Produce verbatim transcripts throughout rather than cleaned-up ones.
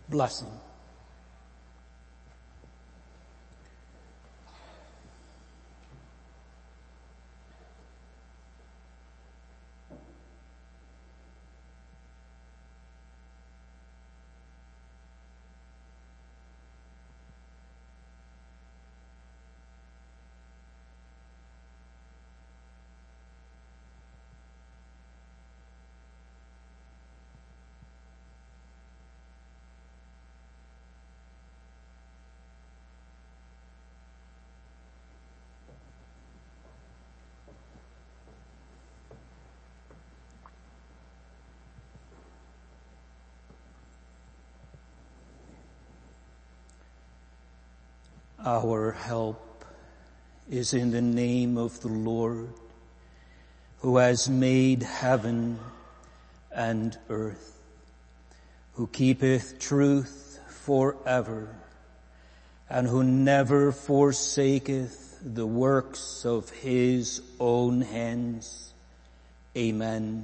blessing. Our help is in the name of the Lord, who has made heaven and earth, who keepeth truth forever, and who never forsaketh the works of his own hands. Amen.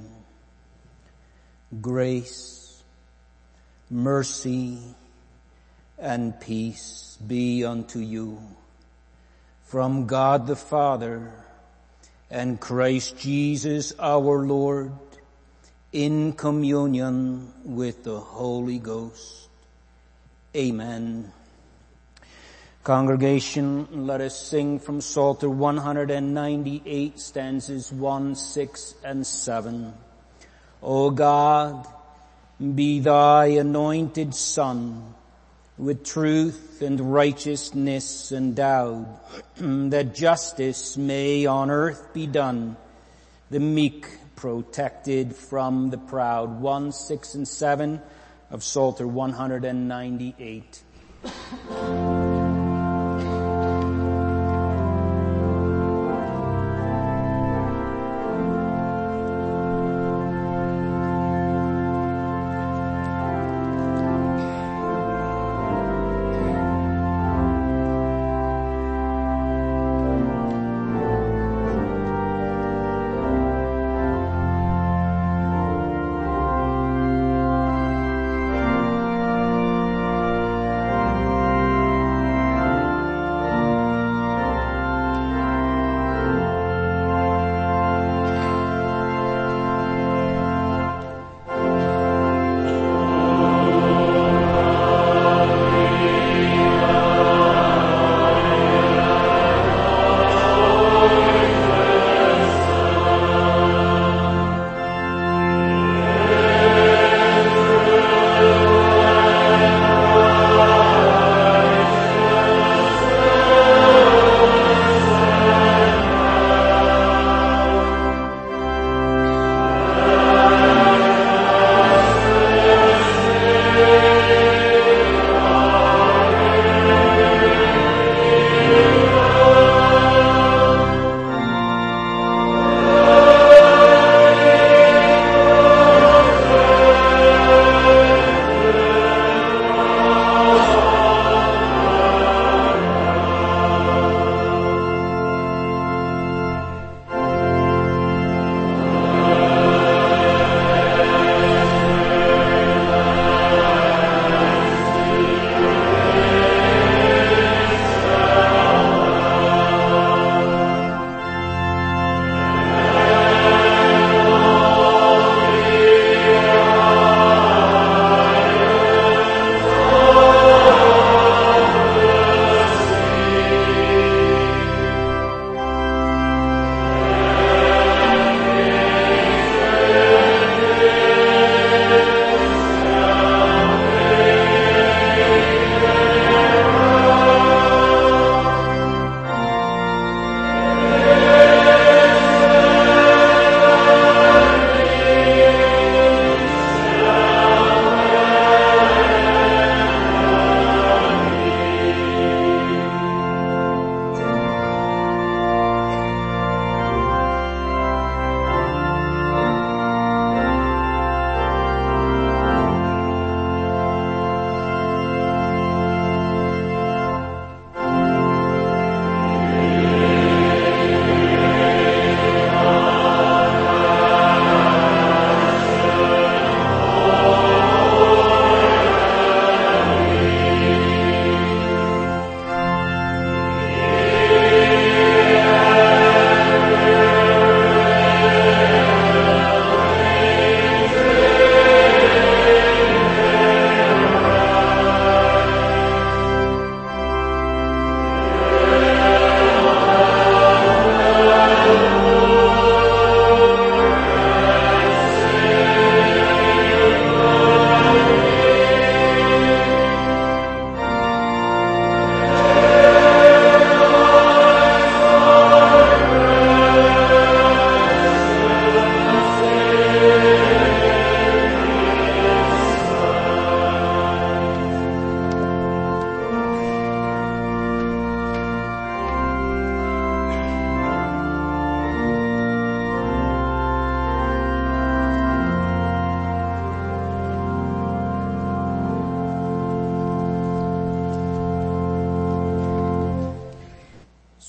Grace, mercy, and peace be unto you from God the Father and Christ Jesus our Lord, in communion with the Holy Ghost. Amen. Congregation, let us sing from Psalter one ninety-eight, stanzas one, six, and seven. O God, be thy anointed Son with truth and righteousness endowed, that justice may on earth be done, the meek protected from the proud. One, six, and seven of Psalter one ninety-eight.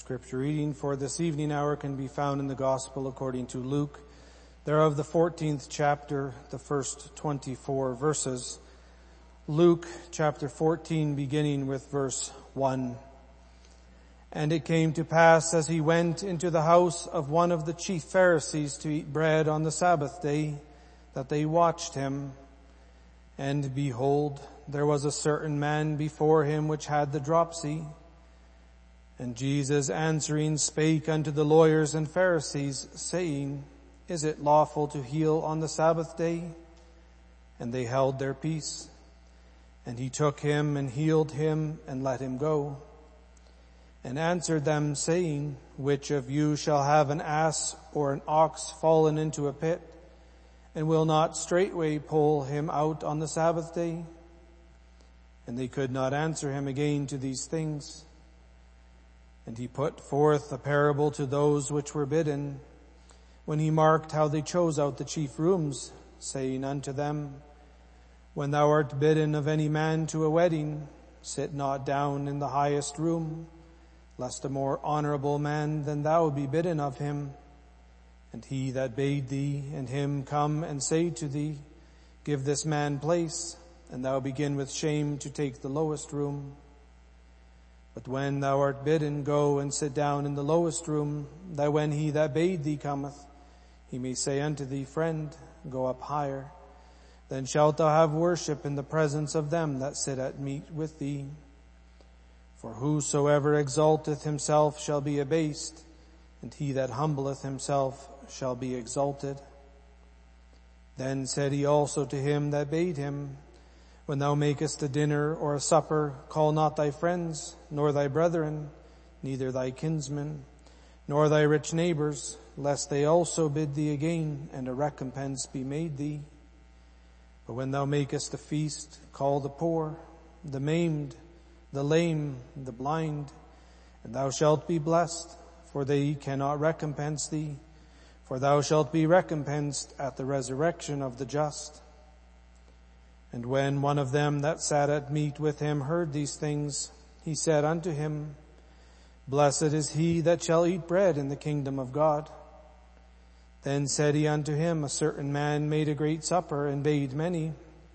Scripture reading for this evening hour can be found in the Gospel according to Luke, thereof the fourteenth chapter, the first twenty-four verses. Luke chapter fourteen, beginning with verse one. And it came to pass, as he went into the house of one of the chief Pharisees to eat bread on the Sabbath day, that they watched him. And behold, there was a certain man before him which had the dropsy. And Jesus answering spake unto the lawyers and Pharisees, saying, Is it lawful to heal on the Sabbath day? And they held their peace. And he took him and healed him and let him go. And answered them, saying, Which of you shall have an ass or an ox fallen into a pit, and will not straightway pull him out on the Sabbath day? And they could not answer him again to these things. And he put forth a parable to those which were bidden, when he marked how they chose out the chief rooms, saying unto them, When thou art bidden of any man to a wedding, sit not down in the highest room, lest a more honorable man than thou be bidden of him. And he that bade thee and him come and say to thee, Give this man place, and thou begin with shame to take the lowest room. But when thou art bidden, go and sit down in the lowest room, that when he that bade thee cometh, he may say unto thee, Friend, go up higher. Then shalt thou have worship in the presence of them that sit at meat with thee. For whosoever exalteth himself shall be abased, and he that humbleth himself shall be exalted. Then said he also to him that bade him, When thou makest a dinner or a supper, call not thy friends, nor thy brethren, neither thy kinsmen, nor thy rich neighbors, lest they also bid thee again, and a recompense be made thee. But when thou makest a feast, call the poor, the maimed, the lame, the blind, and thou shalt be blessed, for they cannot recompense thee, for thou shalt be recompensed at the resurrection of the just. And when one of them that sat at meat with him heard these things, he said unto him, Blessed is he that shall eat bread in the kingdom of God. Then said he unto him, A certain man made a great supper, and bade many,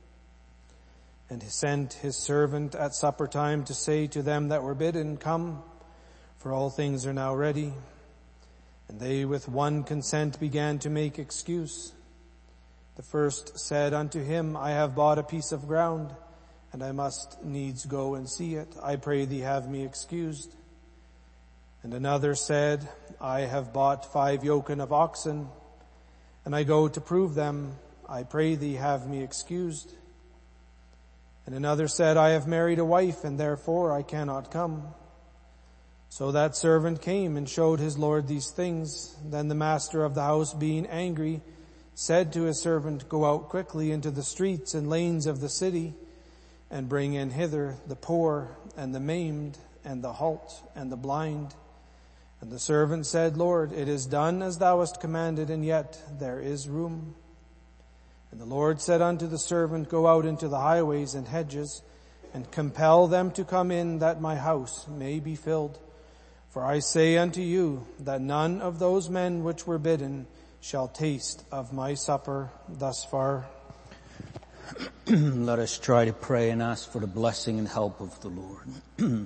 and sent his servant at supper time to say to them that were bidden, Come, for all things are now ready. And they with one consent began to make excuse. The first said unto him, I have bought a piece of ground, and I must needs go and see it. I pray thee have me excused. And another said, I have bought five yoken of oxen, and I go to prove them. I pray thee have me excused. And another said, I have married a wife, and therefore I cannot come. So that servant came and showed his lord these things. Then the master of the house, being angry, said to his servant, Go out quickly into the streets and lanes of the city, and bring in hither the poor and the maimed and the halt and the blind. And the servant said, Lord, it is done as thou hast commanded, and yet there is room. And the Lord said unto the servant, Go out into the highways and hedges, and compel them to come in, that my house may be filled. For I say unto you, that none of those men which were bidden shall taste of my supper. Thus far. Let us try to pray and ask for the blessing and help of the Lord.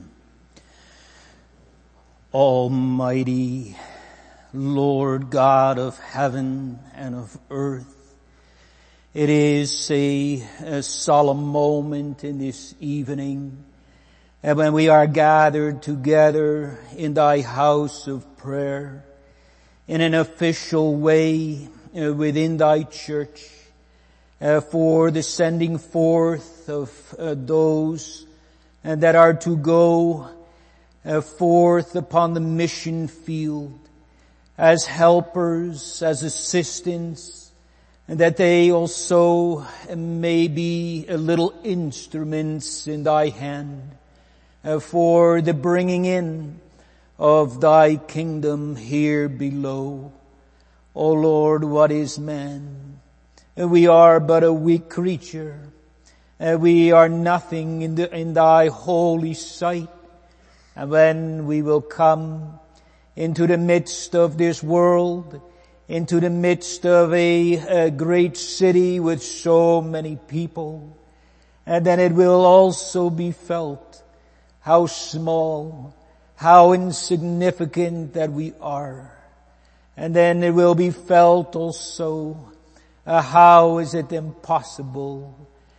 Almighty Lord God of heaven and of earth, it is a, a solemn moment in this evening, and when we are gathered together in thy house of prayer, in an official way uh, within thy church, uh, for the sending forth of uh, those uh, that are to go uh, forth upon the mission field as helpers, as assistants, and that they also may be little instruments in thy hand uh, for the bringing in of thy kingdom here below. O Lord, what is man? We are but a weak creature. We are nothing in, the, in thy holy sight. And when we will come into the midst of this world, into the midst of a, a great city with so many people. And then it will also be felt how small, how insignificant that we are. And then it will be felt also uh, how is it impossible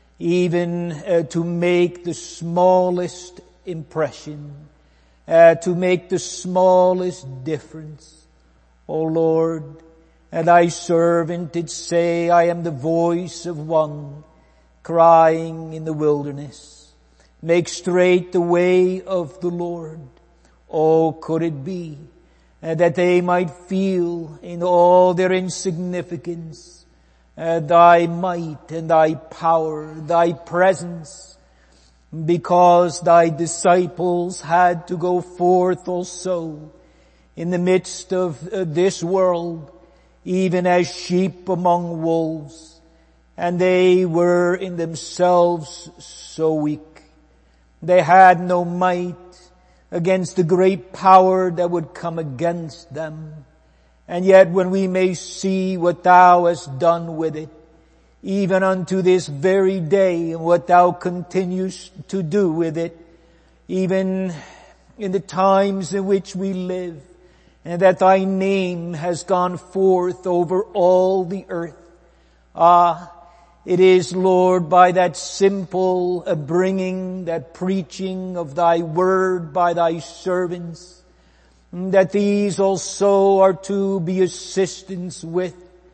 even uh, to make the smallest impression, uh, to make the smallest difference. O Lord, and thy servant did say, I am the voice of one crying in the wilderness. Make straight the way of the Lord. Oh, could it be uh, that they might feel in all their insignificance uh, thy might and thy power, thy presence, because thy disciples had to go forth also in the midst of uh, this world, even as sheep among wolves, and they were in themselves so weak. They had no might against the great power that would come against them. And yet when we may see what thou hast done with it, even unto this very day, and what thou continues to do with it, even in the times in which we live, and that thy name has gone forth over all the earth. Ah, it is, Lord, by that simple uh, bringing, that preaching of thy word by thy servants, that these also are to be assistants with.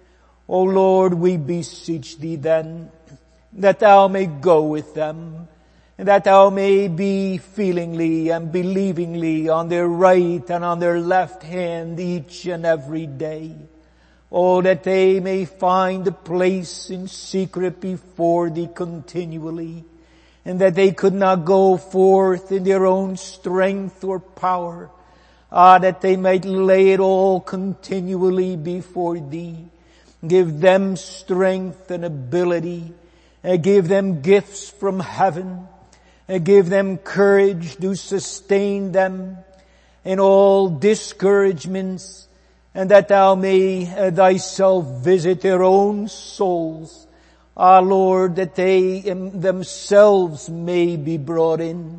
O Lord, we beseech thee then, that thou may go with them, and that thou may be feelingly and believingly on their right and on their left hand each and every day. Oh, that they may find a place in secret before thee continually, and that they could not go forth in their own strength or power. Ah, that they might lay it all continually before thee. Give them strength and ability. Uh, give them gifts from heaven. Uh, give them courage to sustain them in all discouragements, and that thou may uh, thyself visit their own souls. Ah, Lord, that they um, themselves may be brought in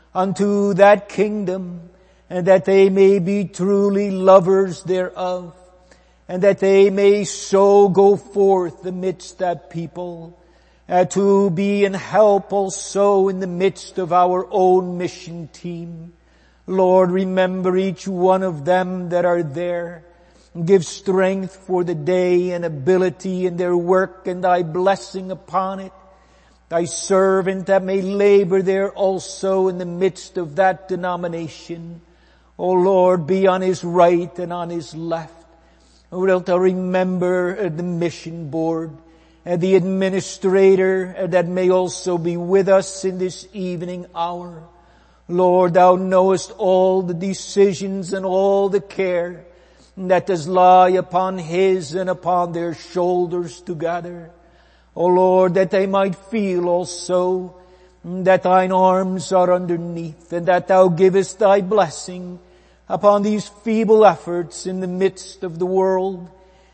unto that kingdom, and that they may be truly lovers thereof, and that they may so go forth amidst that people, uh, to be in help also in the midst of our own mission team. Lord, remember each one of them that are there. Give strength for the day and ability in their work, and thy blessing upon it. Thy servant that may labor there also in the midst of that denomination. O Lord, be on his right and on his left. Wilt thou remember the mission board, the administrator that may also be with us in this evening hour. Lord, thou knowest all the decisions and all the care that does lie upon his and upon their shoulders together. O Lord, that they might feel also that thine arms are underneath, and that thou givest thy blessing upon these feeble efforts in the midst of the world.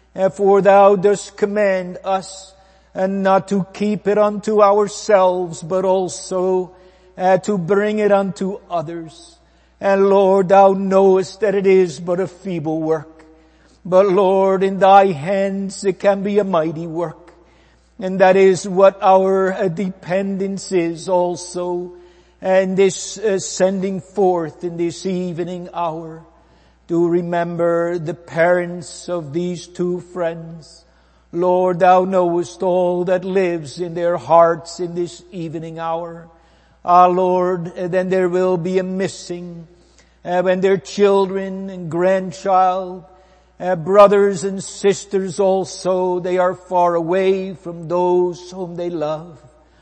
For thou dost command us and not to keep it unto ourselves, but also uh, to bring it unto others. And Lord, thou knowest that it is but a feeble work. But Lord, in thy hands it can be a mighty work. And that is what our uh, dependence is also. And this uh, sending forth in this evening hour, to remember the parents of these two friends. Lord, thou knowest all that lives in their hearts in this evening hour. Ah, Lord, then there will be a missing uh, when their children and grandchild, uh, brothers and sisters also, they are far away from those whom they love.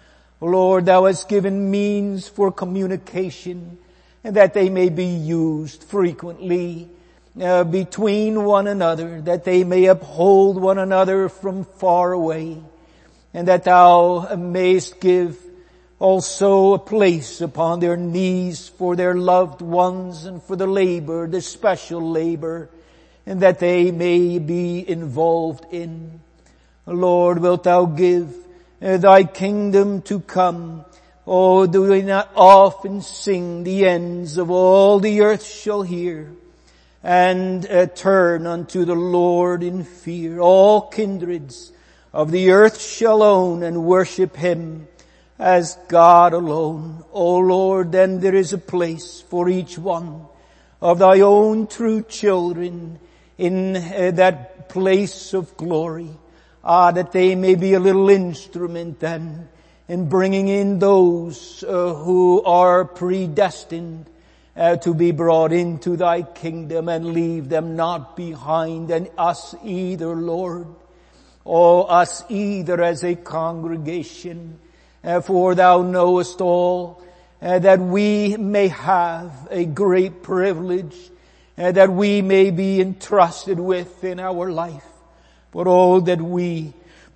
Lord, thou hast given means for communication, and that they may be used frequently uh, between one another, that they may uphold one another from far away, and that thou mayst give also a place upon their knees for their loved ones and for the labor, the special labor, and that they may be involved in. Lord, wilt thou give uh, thy kingdom to come? Oh, do we not often sing, the ends of all the earth shall hear and uh, turn unto the Lord in fear. All kindreds of the earth shall own and worship him as God alone. O Lord, then there is a place for each one of thy own true children in uh, that place of glory. Ah, that they may be a little instrument then in bringing in those uh, who are predestined uh, to be brought into thy kingdom, and leave them not behind, and us either, Lord, or us either as a congregation. Uh, for thou knowest all, uh, that we may have a great privilege, uh, that we may be entrusted with in our life. But oh, that we,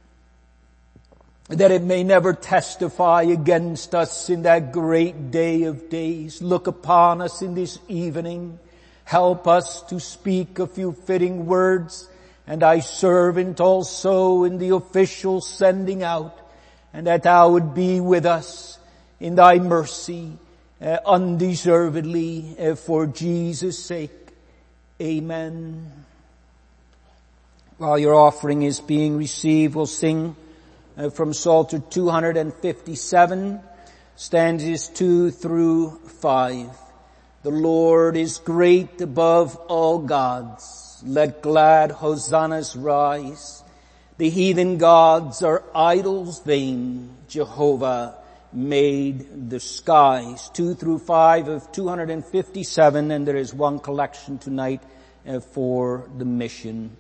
that it may never testify against us in that great day of days. Look upon us in this evening. Help us to speak a few fitting words, and thy servant also in the official sending out, and that thou would be with us in thy mercy, uh, undeservedly, uh, for Jesus' sake. Amen. While your offering is being received, we'll sing uh, from Psalter two fifty-seven, stanzas two through five. The Lord is great above all gods. Let glad hosannas rise. The heathen gods are idols vain. Jehovah made the skies. Two through five of two fifty-seven, and there is one collection tonight uh, for the mission.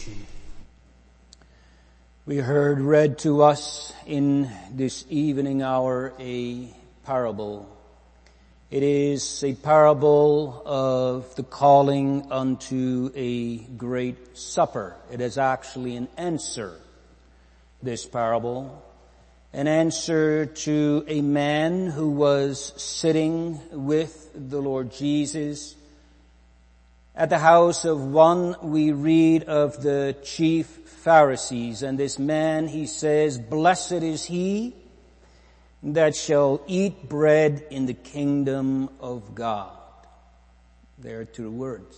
congregation. We heard read to us in this evening hour a parable. It is a parable of the calling unto a great supper. It is actually an answer, this parable, an answer to a man who was sitting with the Lord Jesus at the house of one, we read of the chief Pharisees. And this man, he says, "Blessed is he that shall eat bread in the kingdom of God." There are two words.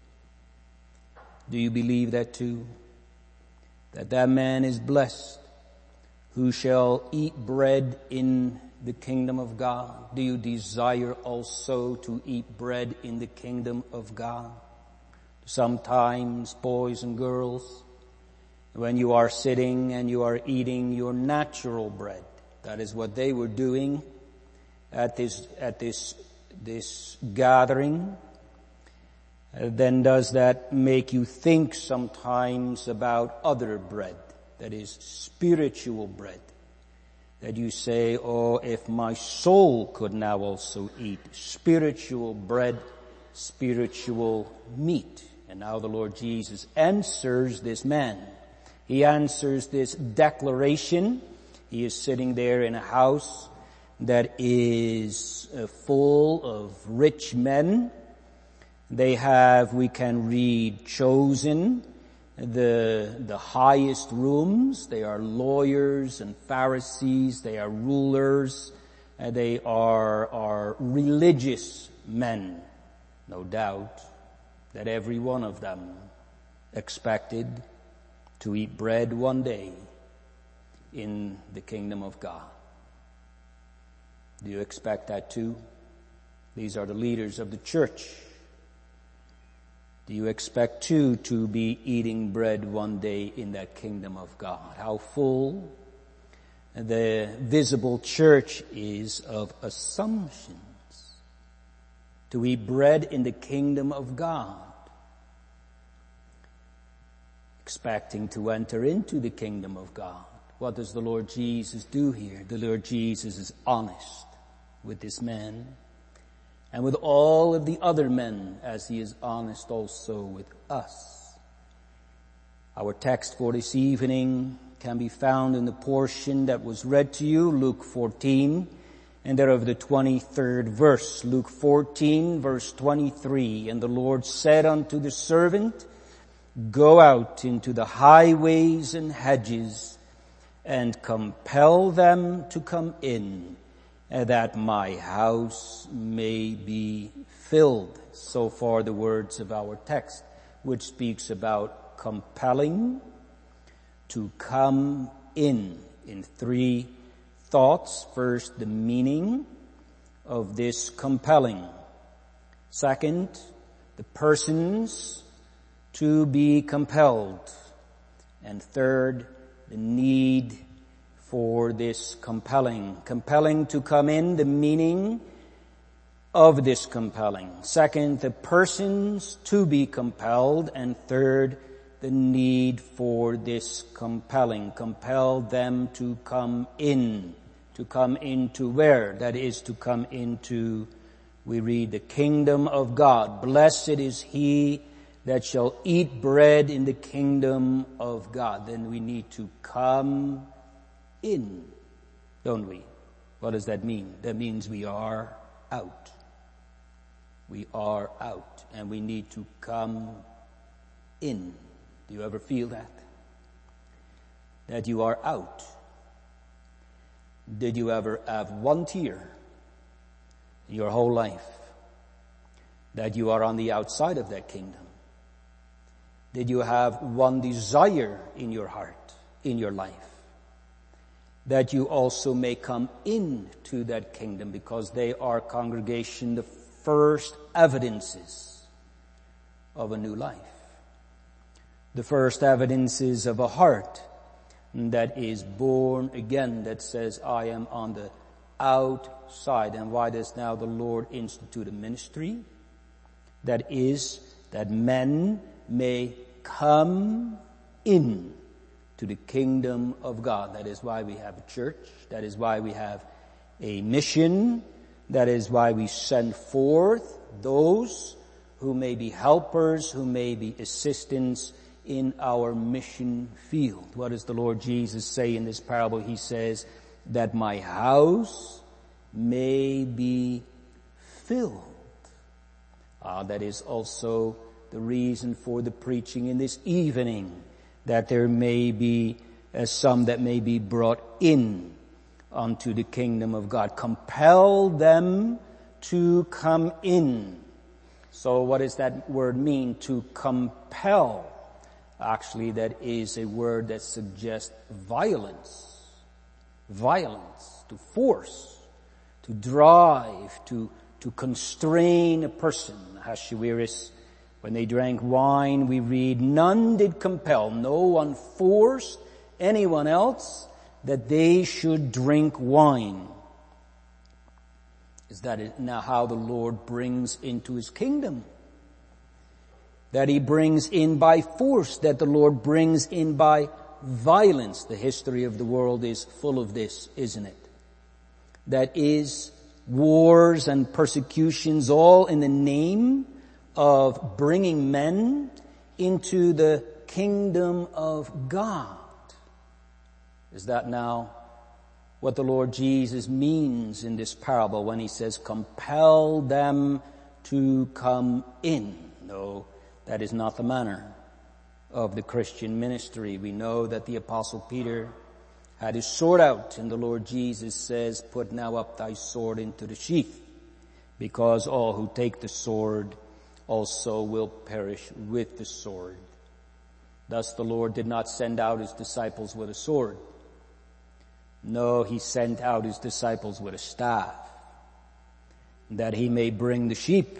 Do you believe that too? That that man is blessed who shall eat bread in the kingdom of God? Do you desire also to eat bread in the kingdom of God? Sometimes, boys and girls, when you are sitting and you are eating your natural bread, that is what they were doing at this, at this, this gathering, uh, then does that make you think sometimes about other bread, that is spiritual bread, that you say, "Oh, if my soul could now also eat spiritual bread, spiritual meat." And now the Lord Jesus answers this man. He answers this declaration. He is sitting there in a house that is uh, full of rich men. They have, we can read, chosen the, the highest rooms. They are lawyers and Pharisees. They are rulers. Uh, they are, are religious men, no doubt, that every one of them expected to eat bread one day in the kingdom of God. Do you expect that too? These are the leaders of the church. Do you expect too to be eating bread one day in that kingdom of God? How full the visible church is of assumptions. To eat bread in the kingdom of God, expecting to enter into the kingdom of God. What does the Lord Jesus do here? The Lord Jesus is honest with this man and with all of the other men, as he is honest also with us. Our text for this evening can be found in the portion that was read to you, Luke fourteen, and there of the twenty-third verse. Luke fourteen, verse twenty-three. "And the Lord said unto the servant, Go out into the highways and hedges, and compel them to come in, that my house may be filled." So far the words of our text, which speaks about compelling to come in, in three thoughts. First, the meaning of this compelling. Second, the persons to be compelled. And third, the need for this compelling. Compelling to come in, the meaning of this compelling. Second, the persons to be compelled. And third, the need for this compelling. Compel them to come in. To come into where? That is, to come into, we read, the kingdom of God. Blessed is he that shall eat bread in the kingdom of God. Then we need to come in, don't we? What does that mean? That means we are out. We are out, and we need to come in. Do you ever feel that? That you are out? Did you ever have one tear in your whole life that you are on the outside of that kingdom? Did you have one desire in your heart, in your life, that you also may come into that kingdom, because they are, congregation, the first evidences of a new life. The first evidences of a heart that is born again, that says, I am on the outside. And why does now the Lord institute a ministry? That is, that men may come in to the kingdom of God. That is why we have a church. That is why we have a mission. That is why we send forth those who may be helpers, who may be assistants in our mission field. What does the Lord Jesus say in this parable? He says that my house may be filled. Ah, that is also the reason for the preaching in this evening, that there may be uh, some that may be brought in unto the kingdom of God. Compel them to come in. So what does that word mean, to compel? Actually, that is a word that suggests violence. Violence, to force, to drive, to, to constrain a person. Ahasuerus, when they drank wine, we read, none did compel, no one forced anyone else that they should drink wine. Is that now how the Lord brings into his kingdom? That he brings in by force, that the Lord brings in by violence. The history of the world is full of this, isn't it? That is wars and persecutions, all in the name of bringing men into the kingdom of God. Is that now what the Lord Jesus means in this parable when he says, compel them to come in? No, that is not the manner of the Christian ministry. We know that the Apostle Peter had his sword out, and the Lord Jesus says, put now up thy sword into the sheath, because all who take the sword also will perish with the sword. Thus the Lord did not send out his disciples with a sword. No, he sent out his disciples with a staff, that he may bring the sheep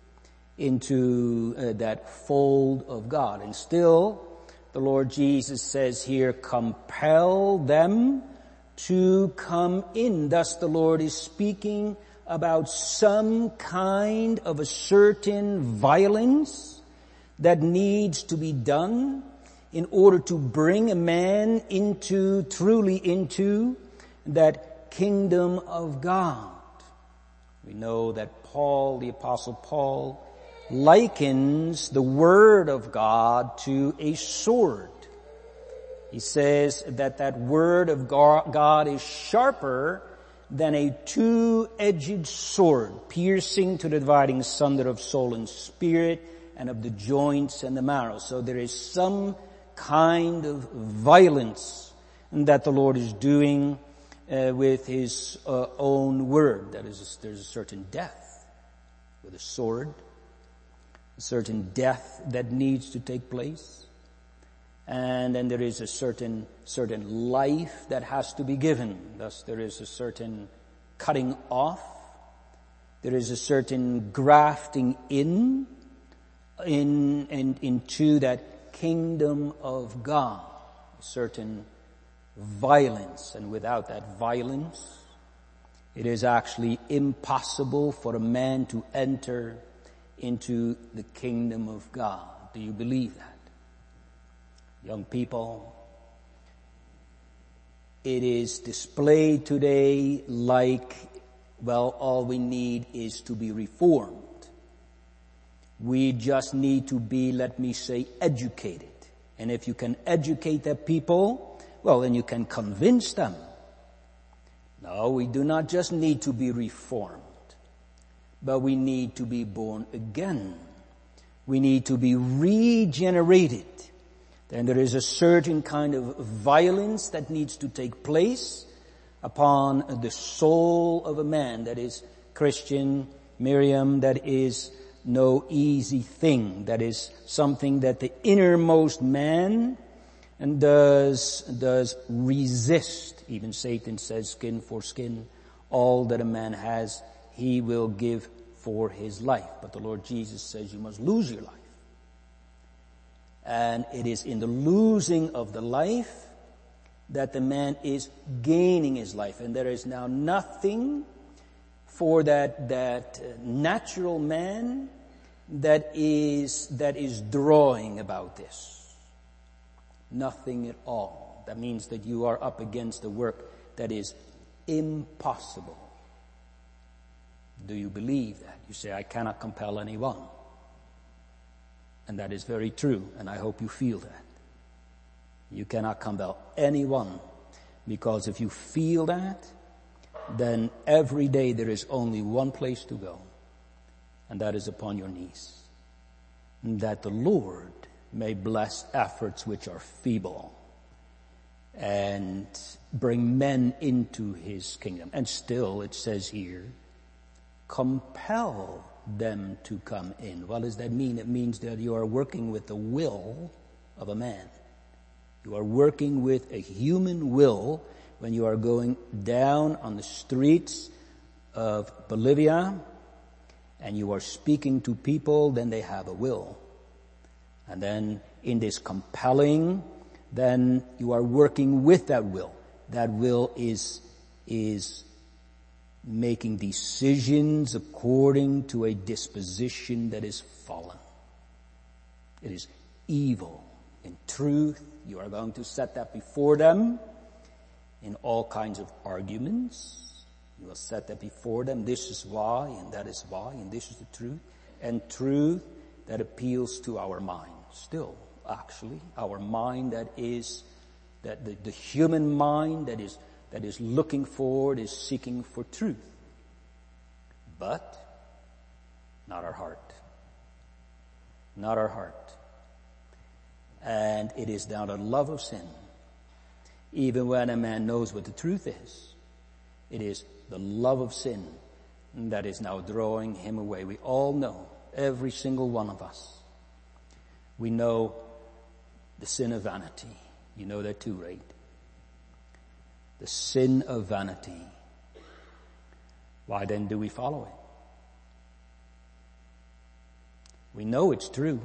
into uh, that fold of God. And still, the Lord Jesus says here, compel them to come in. Thus the Lord is speaking about some kind of a certain violence that needs to be done in order to bring a man into, truly into that kingdom of God. We know that Paul, the Apostle Paul, likens the Word of God to a sword. He says that that Word of God is sharper than a two-edged sword, piercing to the dividing asunder of soul and spirit, and of the joints and the marrow. So there is some kind of violence that the Lord is doing uh, with his uh, own word. That is, there's a certain death with a sword, a certain death that needs to take place. And then there is a certain, certain life that has to be given. Thus there is a certain cutting off. There is a certain grafting in, in, in, into that kingdom of God. A certain violence. And without that violence, it is actually impossible for a man to enter into the kingdom of God. Do you believe that? Young people, it is displayed today like, well, all we need is to be reformed. We just need to be, let me say, educated. And if you can educate the people, well, then you can convince them. No, we do not just need to be reformed, but we need to be born again. We need to be regenerated. Then there is a certain kind of violence that needs to take place upon the soul of a man. That is, Christian, Miriam, that is no easy thing. That is something that the innermost man and does, does resist. Even Satan says, skin for skin, all that a man has, he will give for his life. But the Lord Jesus says you must lose your life. And it is in the losing of the life that the man is gaining his life. And there is now nothing for that, that natural man that is, that is drawing about this. Nothing at all. That means that you are up against a work that is impossible. Do you believe that? You say, I cannot compel anyone. And that is very true, and I hope you feel that. You cannot compel anyone, because if you feel that, then every day there is only one place to go, and that is upon your knees. And that the Lord may bless efforts which are feeble and bring men into his kingdom. And still it says here, compel them to come in. What does that mean? It means that you are working with the will of a man. You are working with a human will when you are going down on the streets of Bolivia and you are speaking to people, then they have a will. And then in this compelling, then you are working with that will. That will is, is making decisions according to a disposition that is fallen. It is evil. In truth, you are going to set that before them in all kinds of arguments. You will set that before them. This is why, and that is why, and this is the truth. And truth that appeals to our mind. Still, actually, our mind that is, that the, the human mind that is, that is looking forward, is seeking for truth. But, not our heart. Not our heart. And it is now the love of sin. Even when a man knows what the truth is, it is the love of sin that is now drawing him away. We all know, every single one of us, we know the sin of vanity. You know that too, right? The sin of vanity. Why then do we follow it? We know it's true.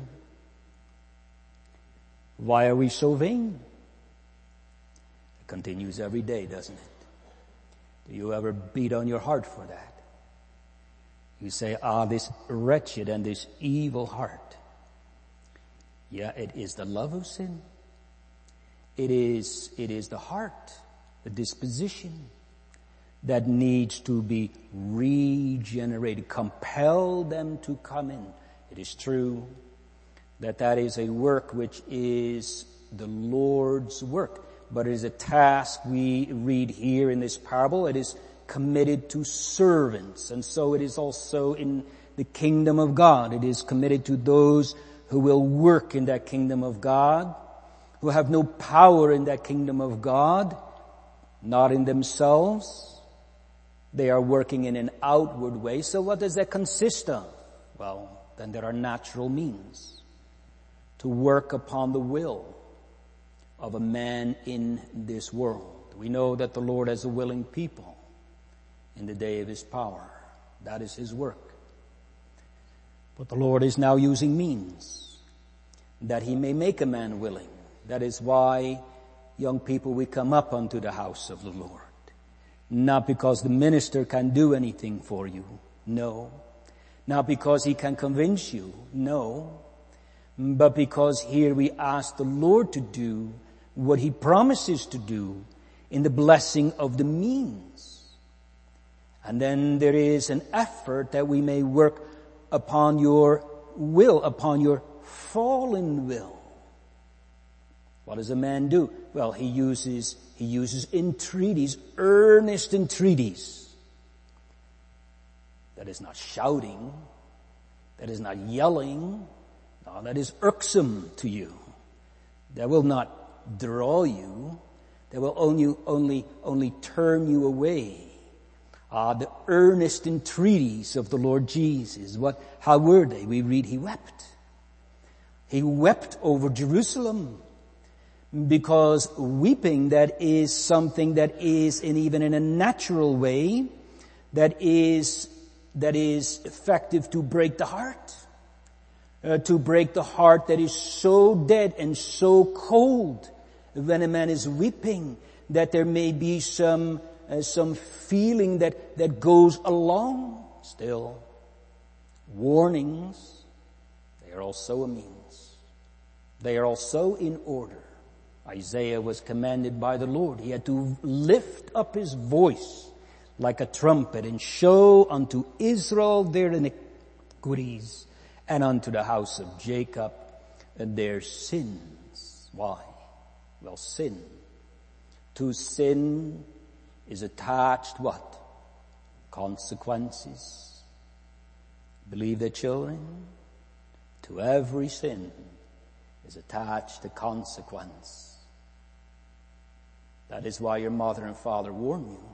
Why are we so vain? It continues every day, doesn't it? Do you ever beat on your heart for that? You say, ah, this wretched and this evil heart. Yeah, it is the love of sin. It is, it is the heart, the disposition that needs to be regenerated. Compel them to come in. It is true that that is a work which is the Lord's work. But it is a task we read here in this parable. It is committed to servants. And so it is also in the kingdom of God. It is committed to those who will work in that kingdom of God, who have no power in that kingdom of God, not in themselves. They are working in an outward way. So what does that consist of? Well, then there are natural means to work upon the will of a man in this world. We know that the Lord has a willing people in the day of his power. That is his work. But the Lord is now using means that he may make a man willing. That is why, young people, we come up unto the house of the Lord. Not because the minister can do anything for you. No. Not because he can convince you. No. But because here we ask the Lord to do what he promises to do in the blessing of the means. And then there is an effort that we may work upon your will, upon your fallen will. What does a man do? Well, he uses, he uses entreaties, earnest entreaties. That is not shouting. That is not yelling. No, that is irksome to you. That will not draw you. That will only, only, only turn you away. Ah, the earnest entreaties of the Lord Jesus. What, how were they? We read he wept. He wept over Jerusalem. Because weeping, that is something that is, in even in a natural way, that is, that is effective to break the heart. Uh, to break the heart that is so dead and so cold when a man is weeping, that there may be some, uh, some feeling that, that goes along. Still, warnings, they are also a means. They are also in order. Isaiah was commanded by the Lord. He had to lift up his voice like a trumpet and show unto Israel their iniquities and unto the house of Jacob their sins. Why? Well, sin. To sin is attached what? Consequences. Believe that, children? To every sin is attached a consequence. That is why your mother and father warn you.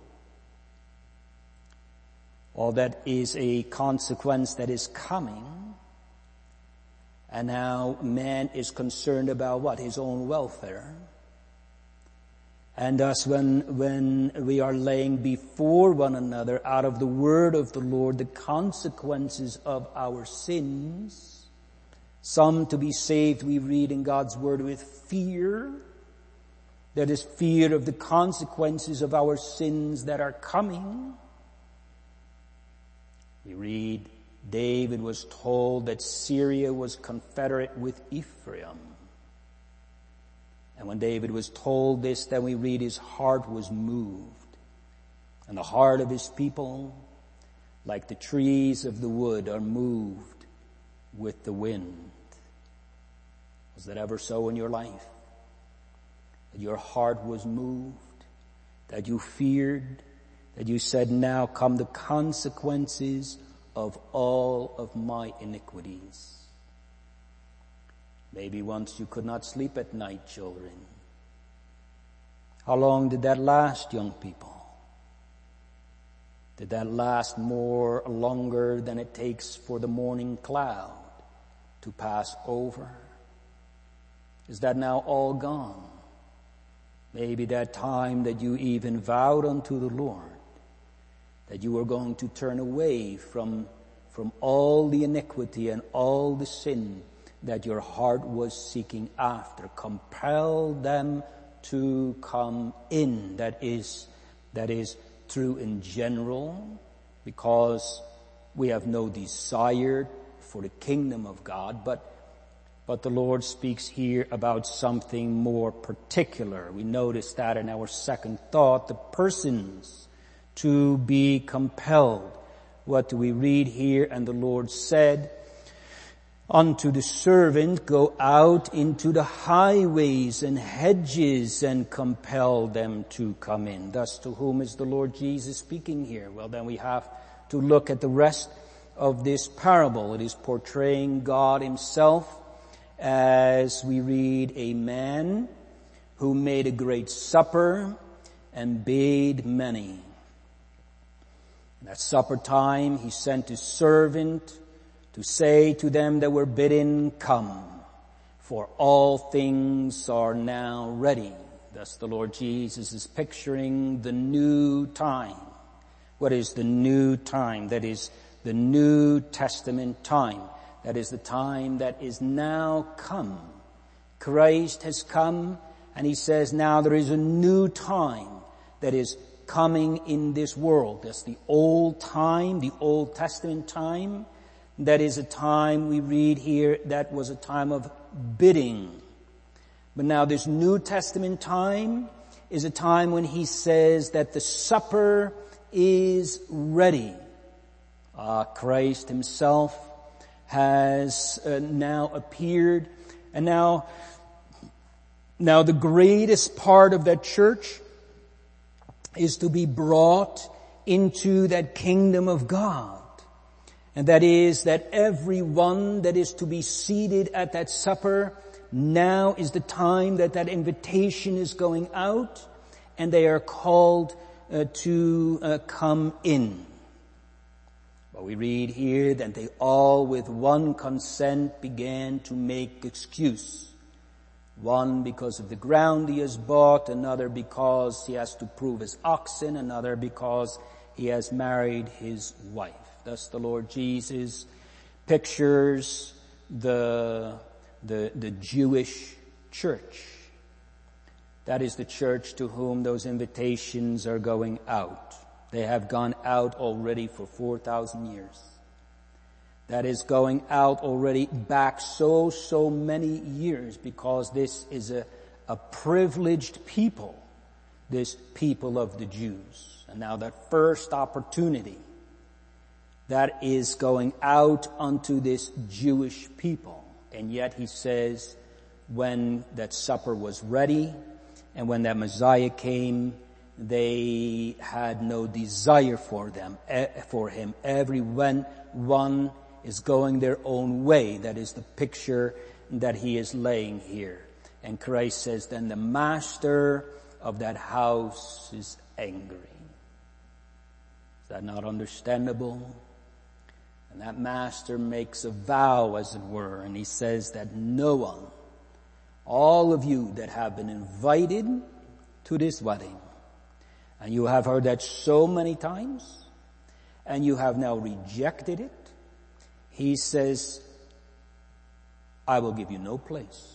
All that is a consequence that is coming. And now man is concerned about what? His own welfare. And thus when, when we are laying before one another out of the word of the Lord the consequences of our sins, some to be saved we read in God's word with fear. That is fear of the consequences of our sins that are coming. We read David was told that Syria was confederate with Ephraim. And when David was told this, then we read his heart was moved. And the heart of his people, like the trees of the wood, are moved with the wind. Was that ever so in your life? That your heart was moved, that you feared, that you said, now come the consequences of all of my iniquities. Maybe once you could not sleep at night, children. How long did that last, young people? Did that last more longer than it takes for the morning cloud to pass over? Is that now all gone? Maybe that time that you even vowed unto the Lord that you were going to turn away from, from all the iniquity and all the sin that your heart was seeking after. Compel them to come in. That is, that is true in general, because we have no desire for the kingdom of God, but But the Lord speaks here about something more particular. We notice that in our second thought, the persons to be compelled. What do we read here? And the Lord said unto the servant, go out into the highways and hedges and compel them to come in. Thus, to whom is the Lord Jesus speaking here? Well, then we have to look at the rest of this parable. It is portraying God himself, as we read, a man who made a great supper and bade many. At supper time, he sent his servant to say to them that were bidden, come, for all things are now ready. Thus the Lord Jesus is picturing the new time. What is the new time? That is the New Testament time. That is the time that is now come. Christ has come, and he says now there is a new time that is coming in this world. That's the old time, the Old Testament time. That is a time we read here that was a time of bidding. But now this New Testament time is a time when he says that the supper is ready. Uh, Christ himself has uh, now appeared, and now, now the greatest part of that church is to be brought into that kingdom of God. And that is that everyone that is to be seated at that supper, now is the time that that invitation is going out, and they are called uh, to uh, come in. But we read here that they all with one consent began to make excuse. One because of the ground he has bought, another because he has to prove his oxen, another because he has married his wife. Thus the Lord Jesus pictures the, the, the Jewish church. That is the church to whom those invitations are going out. They have gone out already for four thousand years. That is going out already back so, so many years, because this is a, a privileged people, this people of the Jews. And now that first opportunity that is going out unto this Jewish people. And yet he says, when that supper was ready and when that Messiah came, they had no desire for them, for him. Every one, one is going their own way. That is the picture that he is laying here. And Christ says, then the master of that house is angry. Is that not understandable? And that master makes a vow, as it were, and he says that no one, all of you that have been invited to this wedding, and you have heard that so many times, and you have now rejected it, he says, I will give you no place.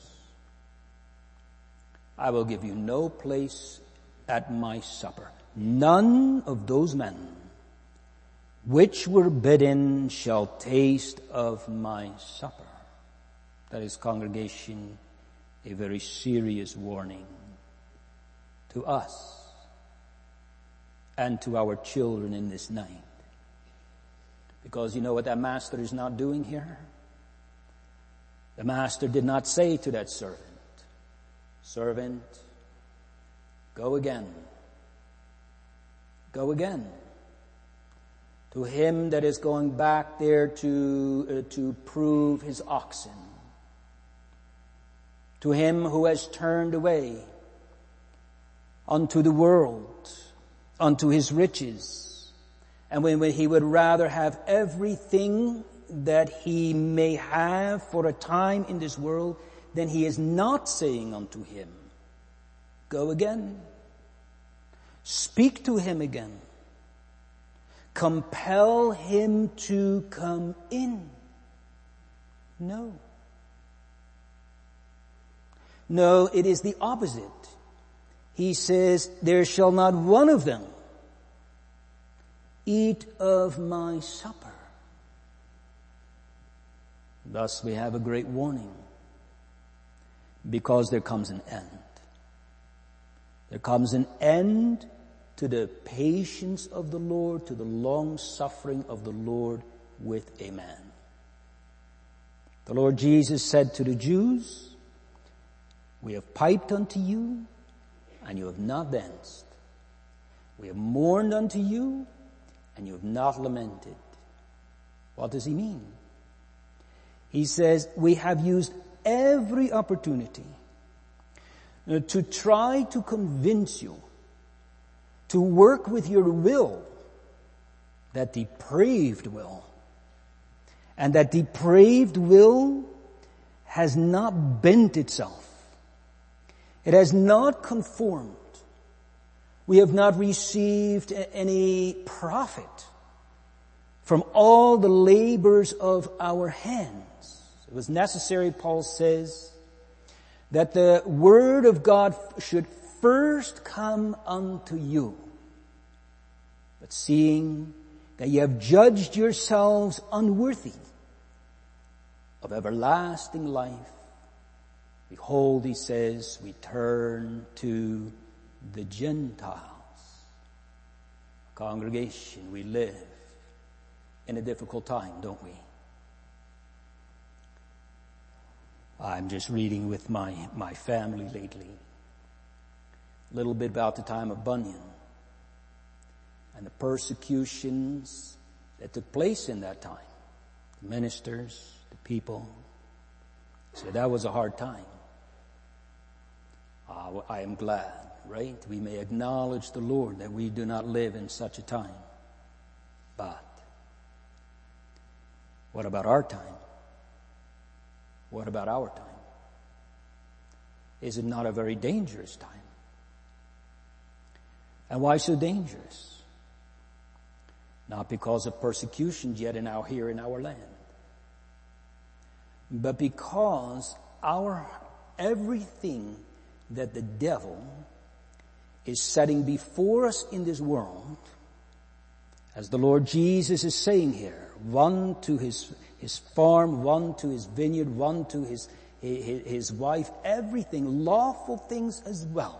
I will give you no place at my supper. None of those men which were bidden shall taste of my supper. That is, congregation, a very serious warning to us and to our children in this night. Because you know what that master is not doing here? The master did not say to that servant, servant, go again. Go again. To him that is going back there to, uh, to prove his oxen. To him who has turned away unto the world, unto his riches. And when, when he would rather have everything that he may have for a time in this world, then he is not saying unto him, go again. Speak to him again. Compel him to come in. No. No, it is the opposite. He says, there shall not one of them eat of my supper. Thus we have a great warning. Because there comes an end. There comes an end to the patience of the Lord, to the long suffering of the Lord with a man. The Lord Jesus said to the Jews, we have piped unto you, and you have not danced. We have mourned unto you, and you have not lamented. What does he mean? He says, we have used every opportunity to try to convince you to work with your will, that depraved will. And that depraved will has not bent itself. It has not conformed. We have not received any profit from all the labors of our hands. It was necessary, Paul says, that the word of God should first come unto you. But seeing that ye have judged yourselves unworthy of everlasting life, behold, he says, we turn to the Gentiles. Congregation, we live in a difficult time, don't we? I'm just reading with my, my family lately a little bit about the time of Bunyan and the persecutions that took place in that time. The ministers, the people. So that was a hard time. Uh, I am glad, right? We may acknowledge the Lord that we do not live in such a time. But what about our time? What about our time? Is it not a very dangerous time? And why so dangerous? Not because of persecutions yet in our here in our land, but because our everything that the devil is setting before us in this world, as the Lord Jesus is saying here, one to his his farm, one to his vineyard, one to his his wife, everything, lawful things as well.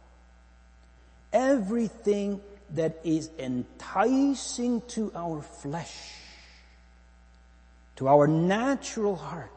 Everything that is enticing to our flesh, to our natural heart,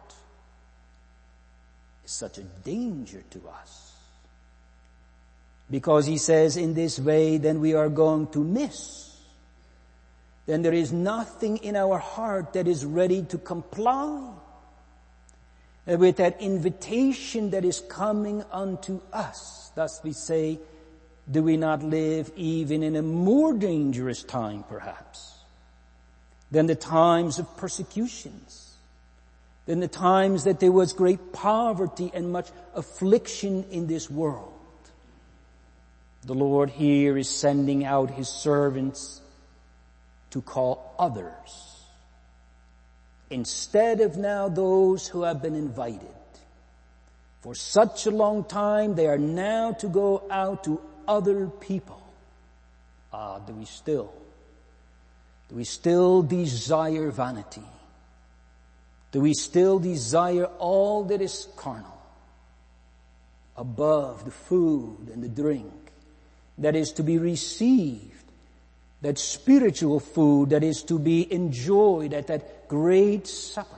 is such a danger to us. Because he says in this way, then we are going to miss. Then there is nothing in our heart that is ready to comply with that invitation that is coming unto us. Thus we say, do we not live even in a more dangerous time, perhaps, than the times of persecutions, than the times that there was great poverty and much affliction in this world? The Lord here is sending out his servants to call others, instead of now those who have been invited. For such a long time, they are now to go out to other people. Ah, do we still, do we still desire vanity? Do we still desire all that is carnal above the food and the drink that is to be received, that spiritual food that is to be enjoyed at that great supper?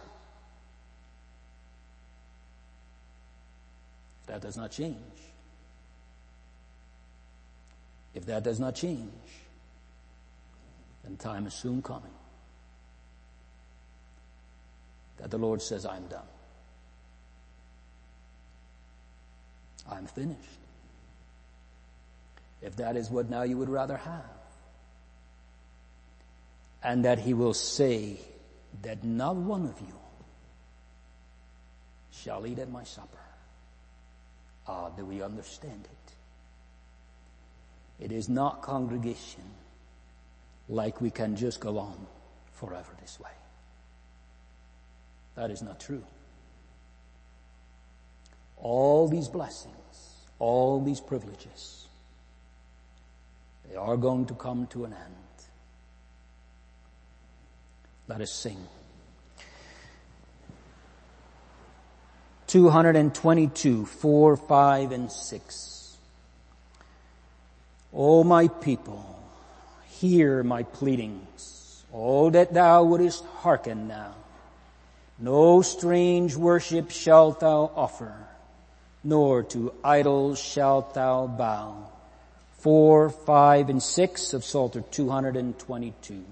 That does not change. If that does not change, then time is soon coming that the Lord says, I'm done. I'm finished. If that is what now you would rather have. And that he will say that not one of you shall eat at my supper. Ah, do we understand it? It is not, congregation, like we can just go on forever this way. That is not true. All these blessings, all these privileges, they are going to come to an end. Let us sing. two twenty-two, four, five, and six. O my people, hear my pleadings. Oh, that thou wouldest hearken now. No strange worship shalt thou offer, nor to idols shalt thou bow. Four, five, and six of Psalter two twenty-two.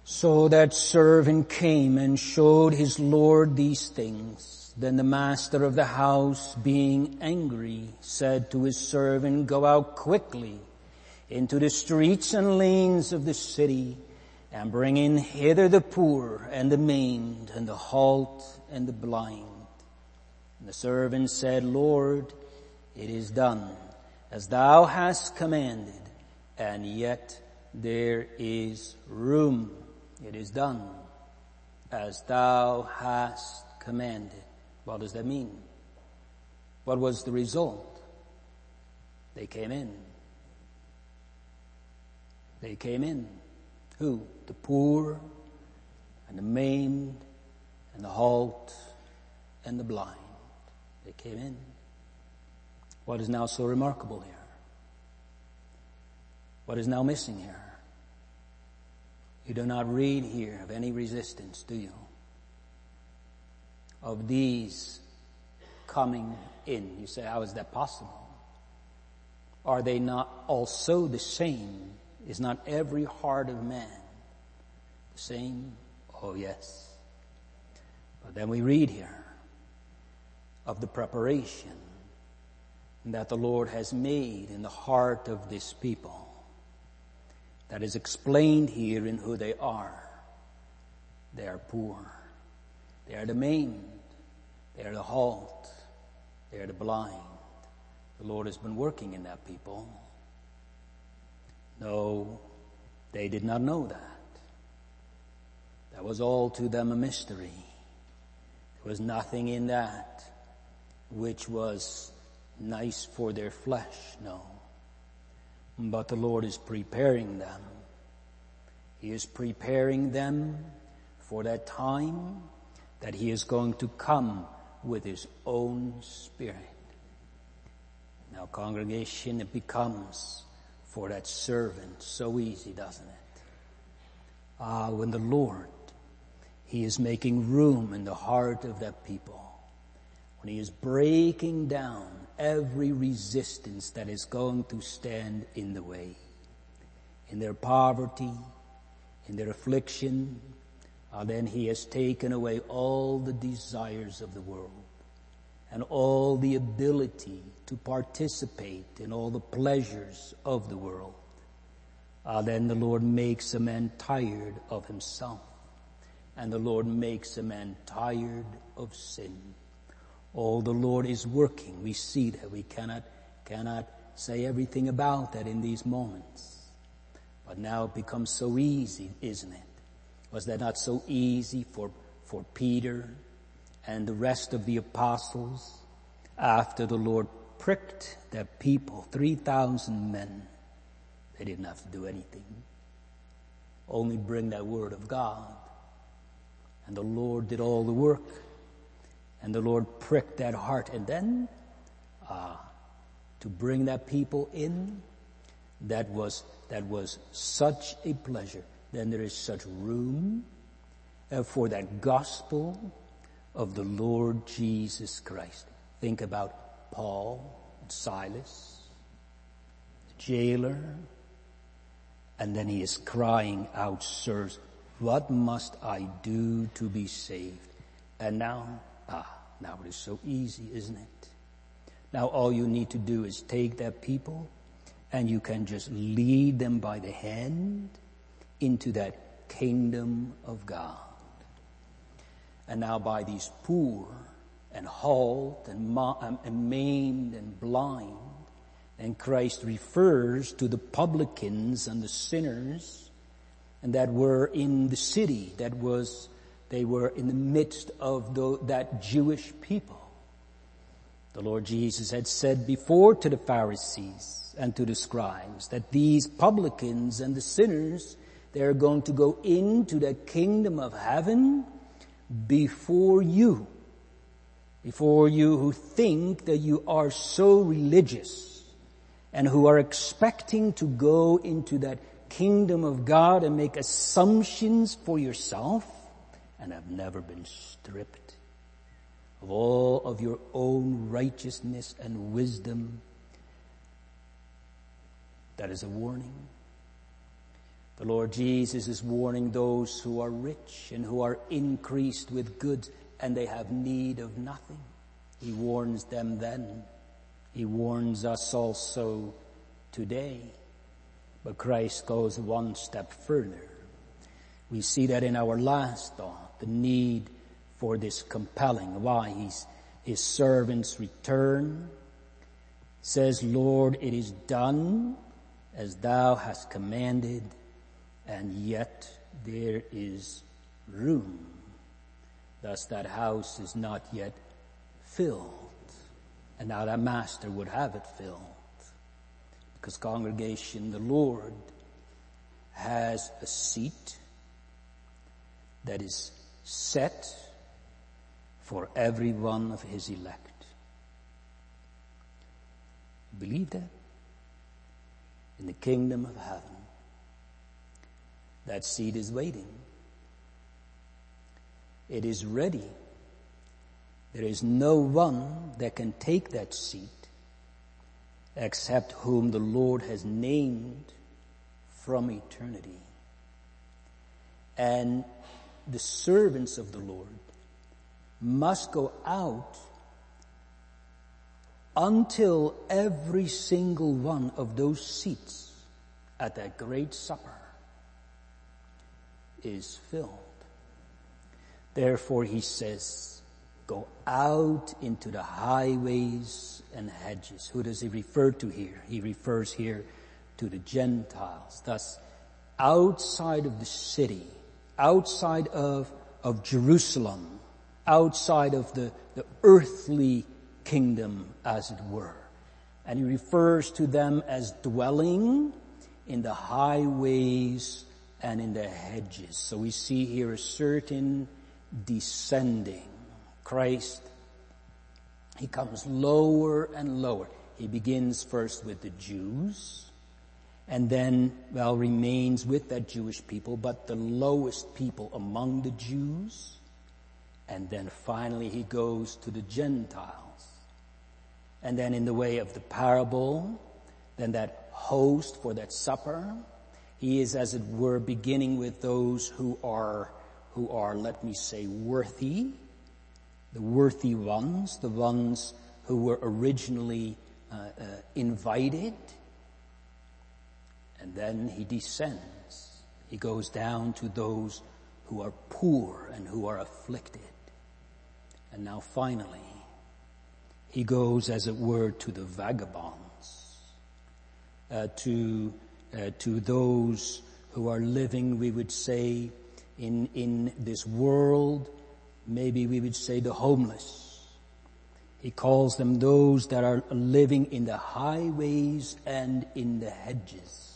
So that servant came and showed his lord these things. Then the master of the house, being angry, said to his servant, go out quickly into the streets and lanes of the city, and bring in hither the poor and the maimed and the halt and the blind. And the servant said, Lord, it is done as thou hast commanded, and yet there is room. It is done as thou hast commanded. What does that mean? What was the result? They came in. They came in. Who? The poor and the maimed and the halt and the blind. They came in. What is now so remarkable here? What is now missing here? You do not read here of any resistance, do you? Of these coming in. You say, how is that possible? Are they not also the same? Is not every heart of man the same? Oh yes. But then we read here of the preparation that the Lord has made in the heart of this people. That is explained here in who they are. They are poor. They are the maimed. They are the halt. They are the blind. The Lord has been working in that people. No, they did not know that. That was all to them a mystery. There was nothing in that which was nice for their flesh, no. But the Lord is preparing them. He is preparing them for that time that He is going to come with His own Spirit. Now, congregation, it becomes for that servant so easy, doesn't it? Ah, when the Lord, He is making room in the heart of that people. When He is breaking down every resistance that is going to stand in the way. In their poverty, in their affliction, uh, then He has taken away all the desires of the world and all the ability to participate in all the pleasures of the world. Uh, then the Lord makes a man tired of himself, and the Lord makes a man tired of sin. Oh, the Lord is working. We see that. We cannot, cannot say everything about that in these moments. But now it becomes so easy, isn't it? Was that not so easy for, for Peter and the rest of the apostles after the Lord pricked that people, three thousand men? They didn't have to do anything. Only bring that word of God. And the Lord did all the work. And the Lord pricked that heart. And then, uh, to bring that people in, that was, that was such a pleasure. Then there is such room uh, for that gospel of the Lord Jesus Christ. Think about Paul and Silas, the jailer, and then he is crying out, sirs, what must I do to be saved? And now, ah, now it is so easy, isn't it? Now all you need to do is take that people and you can just lead them by the hand into that kingdom of God. And now by these poor and halt and, ma- and maimed and blind, and Christ refers to the publicans and the sinners and that were in the city, that was, they were in the midst of the, that Jewish people. The Lord Jesus had said before to the Pharisees and to the scribes that these publicans and the sinners, they're going to go into the kingdom of heaven before you. Before you who think that you are so religious and who are expecting to go into that kingdom of God and make assumptions for yourself and have never been stripped of all of your own righteousness and wisdom. That is a warning. The Lord Jesus is warning those who are rich and who are increased with goods and they have need of nothing. He warns them then. He warns us also today. But Christ goes one step further. We see that in our last thought, the need for this compelling. Why? He's, his servants return. Says, Lord, it is done as thou hast commanded, and yet there is room. Thus that house is not yet filled. And now that master would have it filled. Because congregation, the Lord has a seat that is set for every one of his elect. Believe that? In the kingdom of heaven, that seat is waiting. It is ready. There is no one that can take that seat except whom the Lord has named from eternity. And the servants of the Lord must go out until every single one of those seats at that great supper is filled. Therefore, he says, go out into the highways and hedges. Who does he refer to here? He refers here to the Gentiles. Thus, outside of the city, outside of, of Jerusalem, outside of the, the earthly kingdom, as it were. And he refers to them as dwelling in the highways and in the hedges. So we see here a certain descending. Christ, he comes lower and lower. He begins first with the Jews, and then, well, remains with that Jewish people, but the lowest people among the Jews. And then finally he goes to the Gentiles. And then in the way of the parable, then that host for that supper, he is, as it were, beginning with those who are, who are, let me say, worthy, the worthy ones, the ones who were originally uh, uh, invited. And then he descends. He goes down to those who are poor and who are afflicted. And now finally, he goes, as it were, to the vagabonds, uh, to uh, to those who are living, we would say, in in this world. Maybe we would say the homeless. He calls them those that are living in the highways and in the hedges.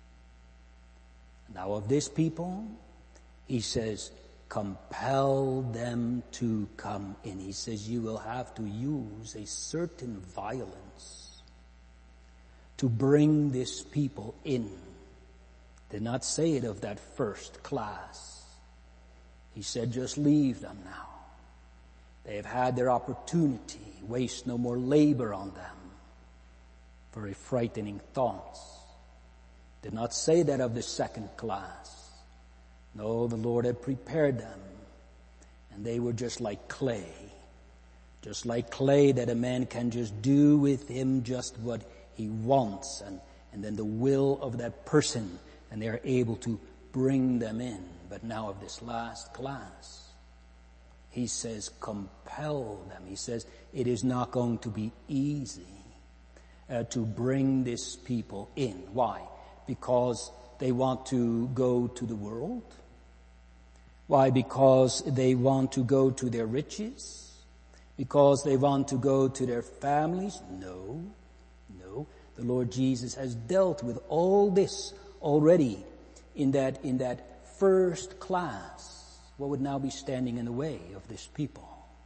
Now of this people, he says, compel them to come in. He says you will have to use a certain violence to bring this people in. Did not say it of that first class. He said, just leave them now. They have had their opportunity. Waste no more labor on them. Very frightening thoughts. Did not say that of the second class. No, the Lord had prepared them. And they were just like clay. Just like clay that a man can just do with him just what he wants. And, and then the will of that person. And they are able to bring them in. But now of this last class, he says, compel them. He says, it is not going to be easy uh, to bring this people in. Why? Because they want to go to the world. Why? Because they want to go to their riches. Because they want to go to their families. No, no. The Lord Jesus has dealt with all this already in that, in that first class. What would now be standing in the way of this people?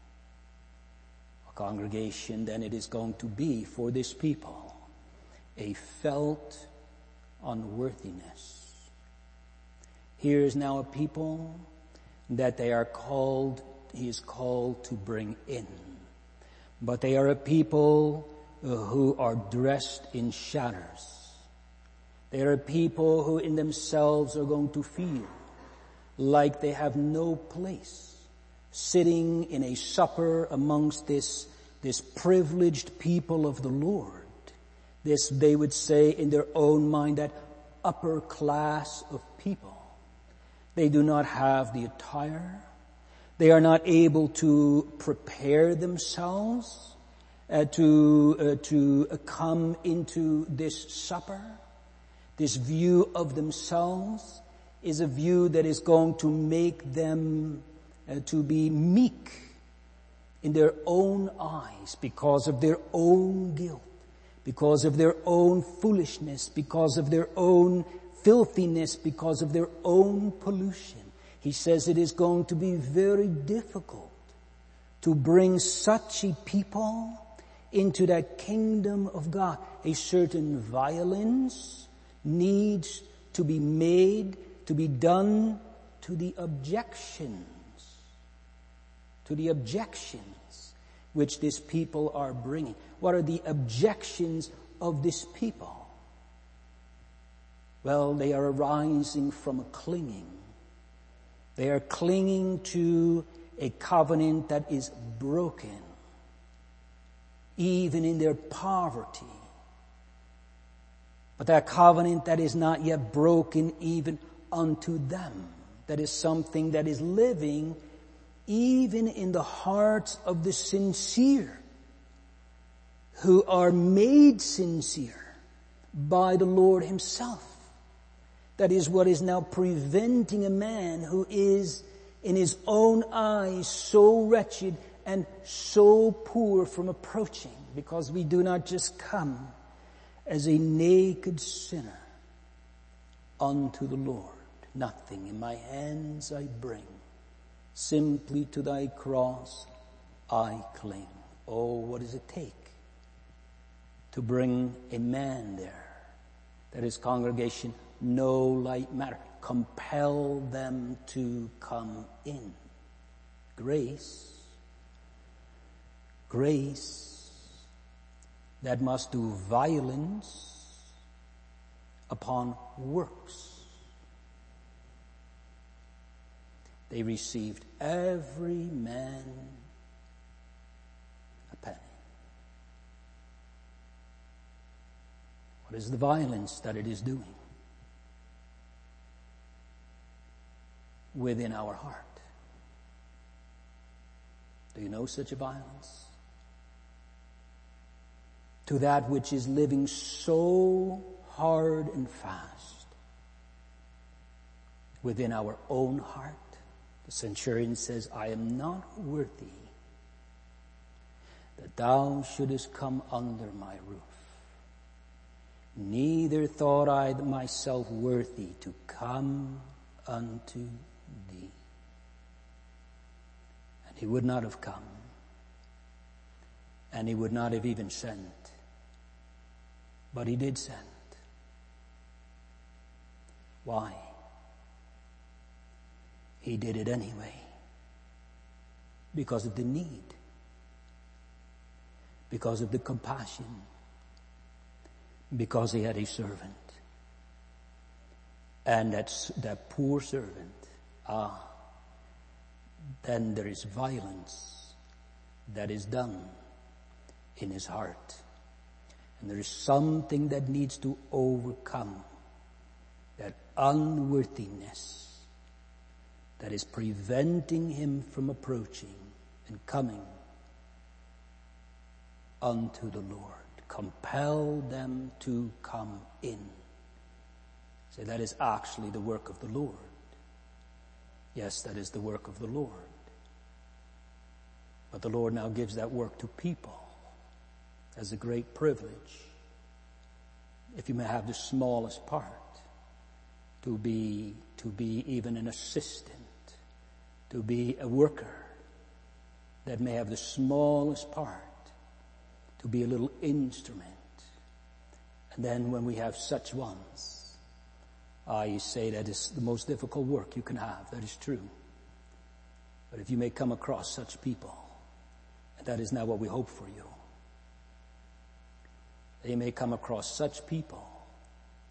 A congregation, then it is going to be for this people a felt unworthiness. Here is now a people that they are called, he is called to bring in. But they are a people who are dressed in shadows. There are people who in themselves are going to feel like they have no place, sitting in a supper amongst this, this privileged people of the Lord. This, they would say in their own mind, that upper class of people. They do not have the attire. They are not able to prepare themselves uh, to, uh, to uh, come into this supper. This view of themselves is a view that is going to make them uh, to be meek in their own eyes because of their own guilt, because of their own foolishness, because of their own filthiness, because of their own pollution. He says it is going to be very difficult to bring such a people into that kingdom of God. A certain violence needs to be made, to be done to the objections, to the objections which these people are bringing. What are the objections of this people? Well, they are arising from a clinging. They are clinging to a covenant that is broken, even in their poverty. But that covenant that is not yet broken even unto them. That is something that is living even in the hearts of the sincere, who are made sincere by the Lord himself. That is what is now preventing a man who is in his own eyes so wretched and so poor from approaching, because we do not just come as a naked sinner unto the Lord. Nothing in my hands I bring, simply to thy cross I cling. Oh, what does it take to bring a man there? That is, congregation, no light matter. Compel them to come in. Grace. Grace that must do violence upon works. They received every man a penny. What is the violence that it is doing within our heart? Do you know such a violence? To that which is living so hard and fast within our own heart. The centurion says, I am not worthy that thou shouldest come under my roof. Neither thought I myself worthy to come unto thee. And he would not have come. And he would not have even sent. But he did send. Why? He did it anyway. Because of the need. Because of the compassion. Because he had a servant. And that's that poor servant. Ah, then there is violence that is done in his heart. And there is something that needs to overcome that unworthiness that is preventing him from approaching and coming unto the Lord. Compel them to come in. Say, that is actually the work of the Lord. Yes, that is the work of the Lord. But the Lord now gives that work to people as a great privilege, if you may have the smallest part, to be, to be even an assistant, to be a worker that may have the smallest part, to be a little instrument. And then when we have such ones, I say that is the most difficult work you can have. That is true. But if you may come across such people, and that is not what we hope for you, they may come across such people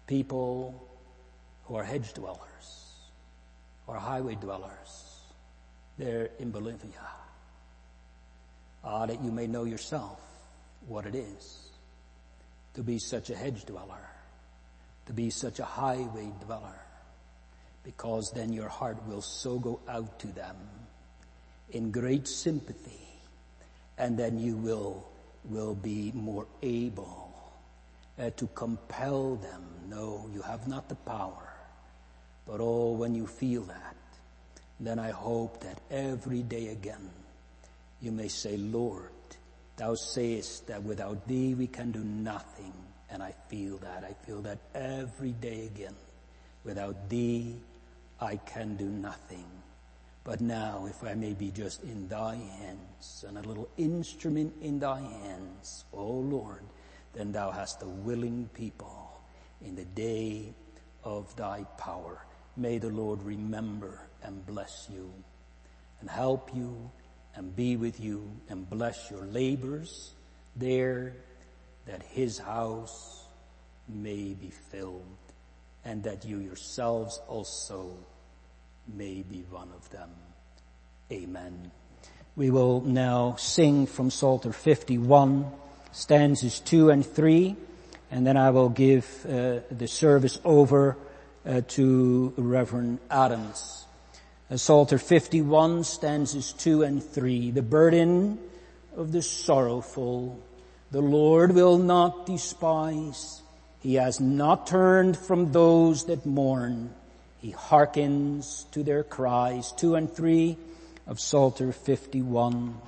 people who are hedge dwellers or highway dwellers there in Bolivia. Ah, that you may know yourself what it is to be such a hedge dweller, to be such a highway dweller, because then your heart will so go out to them in great sympathy, and then you will will be more able uh, to compel them. No, you have not the power, but oh, when you feel that, then I hope that every day again you may say, Lord, thou sayest that without thee we can do nothing. And I feel that. I feel that every day again. Without thee I can do nothing. But now, if I may be just in thy hands, and a little instrument in thy hands, O Lord, then thou hast a willing people in the day of thy power. May the Lord remember and bless you, and help you, and be with you, and bless your labors there, that his house may be filled, and that you yourselves also may be one of them. Amen. We will now sing from Psalter fifty-one, stanzas two and three, and then I will give uh, the service over uh, to Reverend Adams. Uh, Psalter fifty-one, stanzas two and three. The burden of the sorrowful the Lord will not despise. He has not turned from those that mourn. He hearkens to their cries. Two and three of Psalter fifty-one.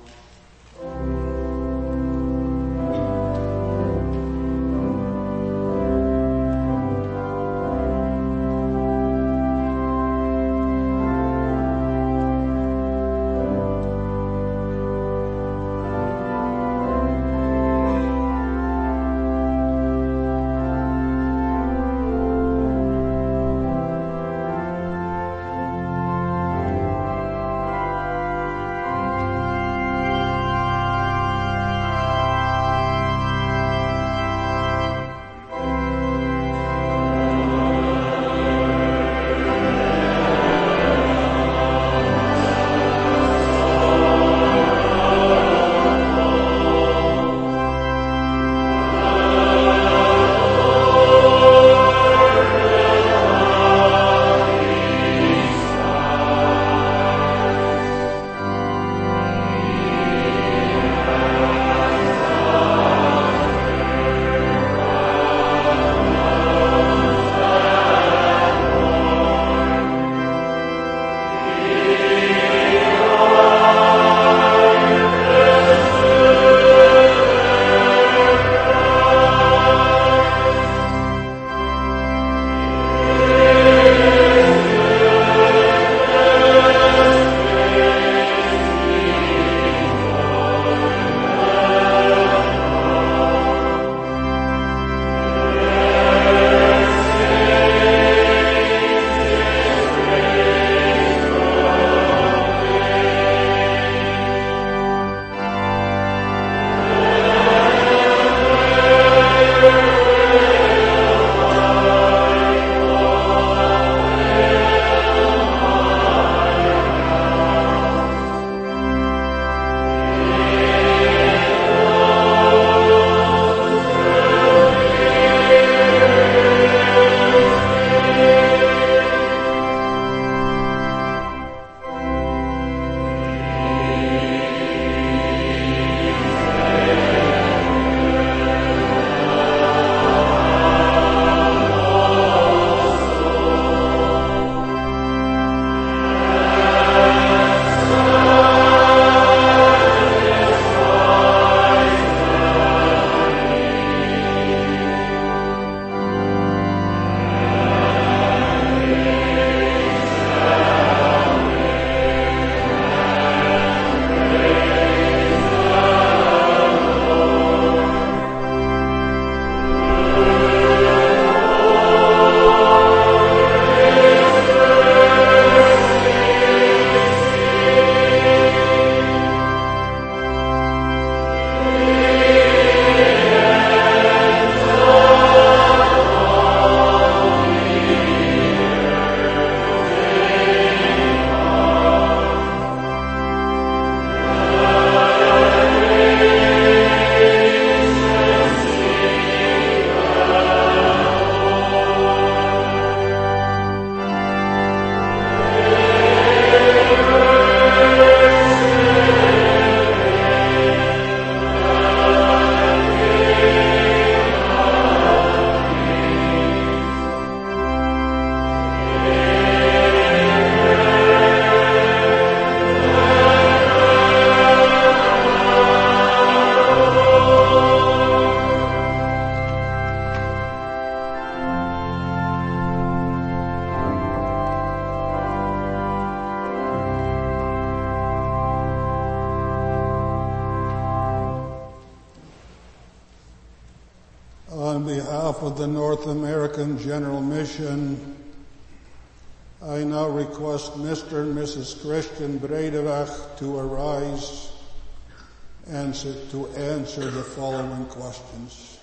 behalf of the North American General Mission, I now request Mister and Missus Christian Breideweg to arise and to answer the following questions.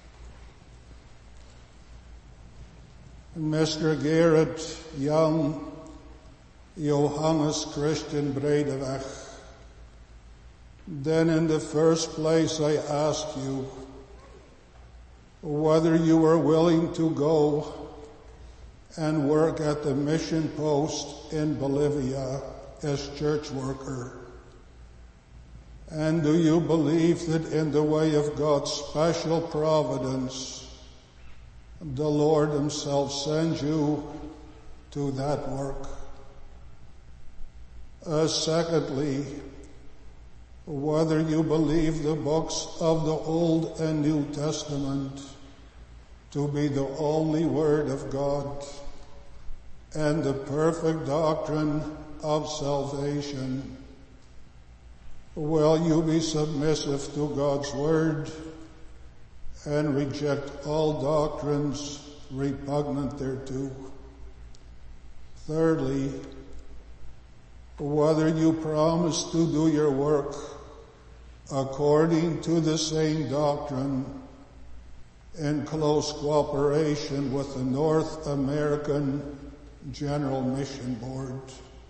Mister Gerrit Jan Johannes Christian Breideweg, then in the first place I ask you whether you are willing to go and work at the mission post in Bolivia as church worker. And do you believe that in the way of God's special providence, the Lord himself sends you to that work? Uh, secondly, whether you believe the books of the Old and New Testament to be the only Word of God and the perfect doctrine of salvation. Will you be submissive to God's Word and reject all doctrines repugnant thereto? Thirdly, whether you promise to do your work according to the same doctrine in close cooperation with the North American General Mission Board.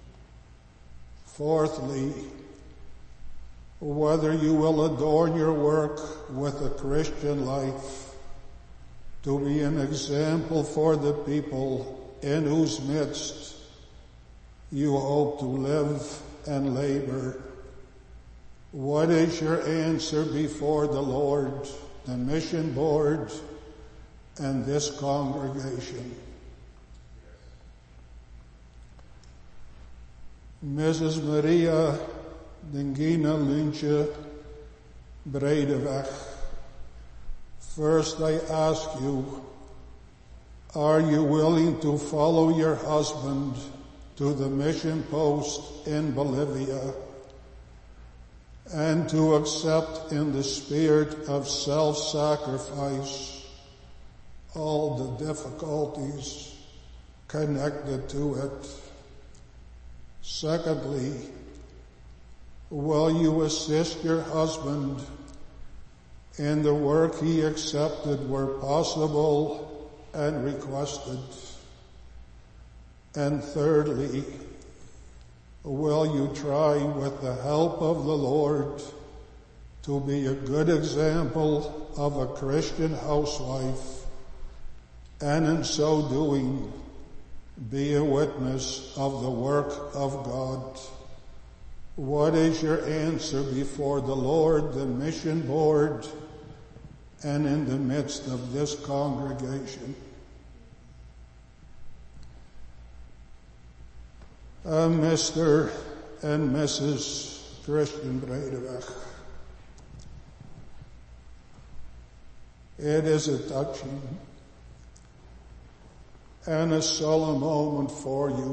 Fourthly, whether you will adorn your work with a Christian life to be an example for the people in whose midst you hope to live and labor. What is your answer before the Lord, the mission board, and this congregation? Missus Maria Dingina Lynche Breideweg, first I ask you, are you willing to follow your husband to the mission post in Bolivia and to accept in the spirit of self-sacrifice all the difficulties connected to it? Secondly, will you assist your husband in the work he accepted where possible and requested? And thirdly, will you try with the help of the Lord to be a good example of a Christian housewife and in so doing be a witness of the work of God? What is your answer before the Lord, the mission board, and in the midst of this congregation? Uh, Mister and Missus Christian Breideweg, it is a touching and a solemn moment for you.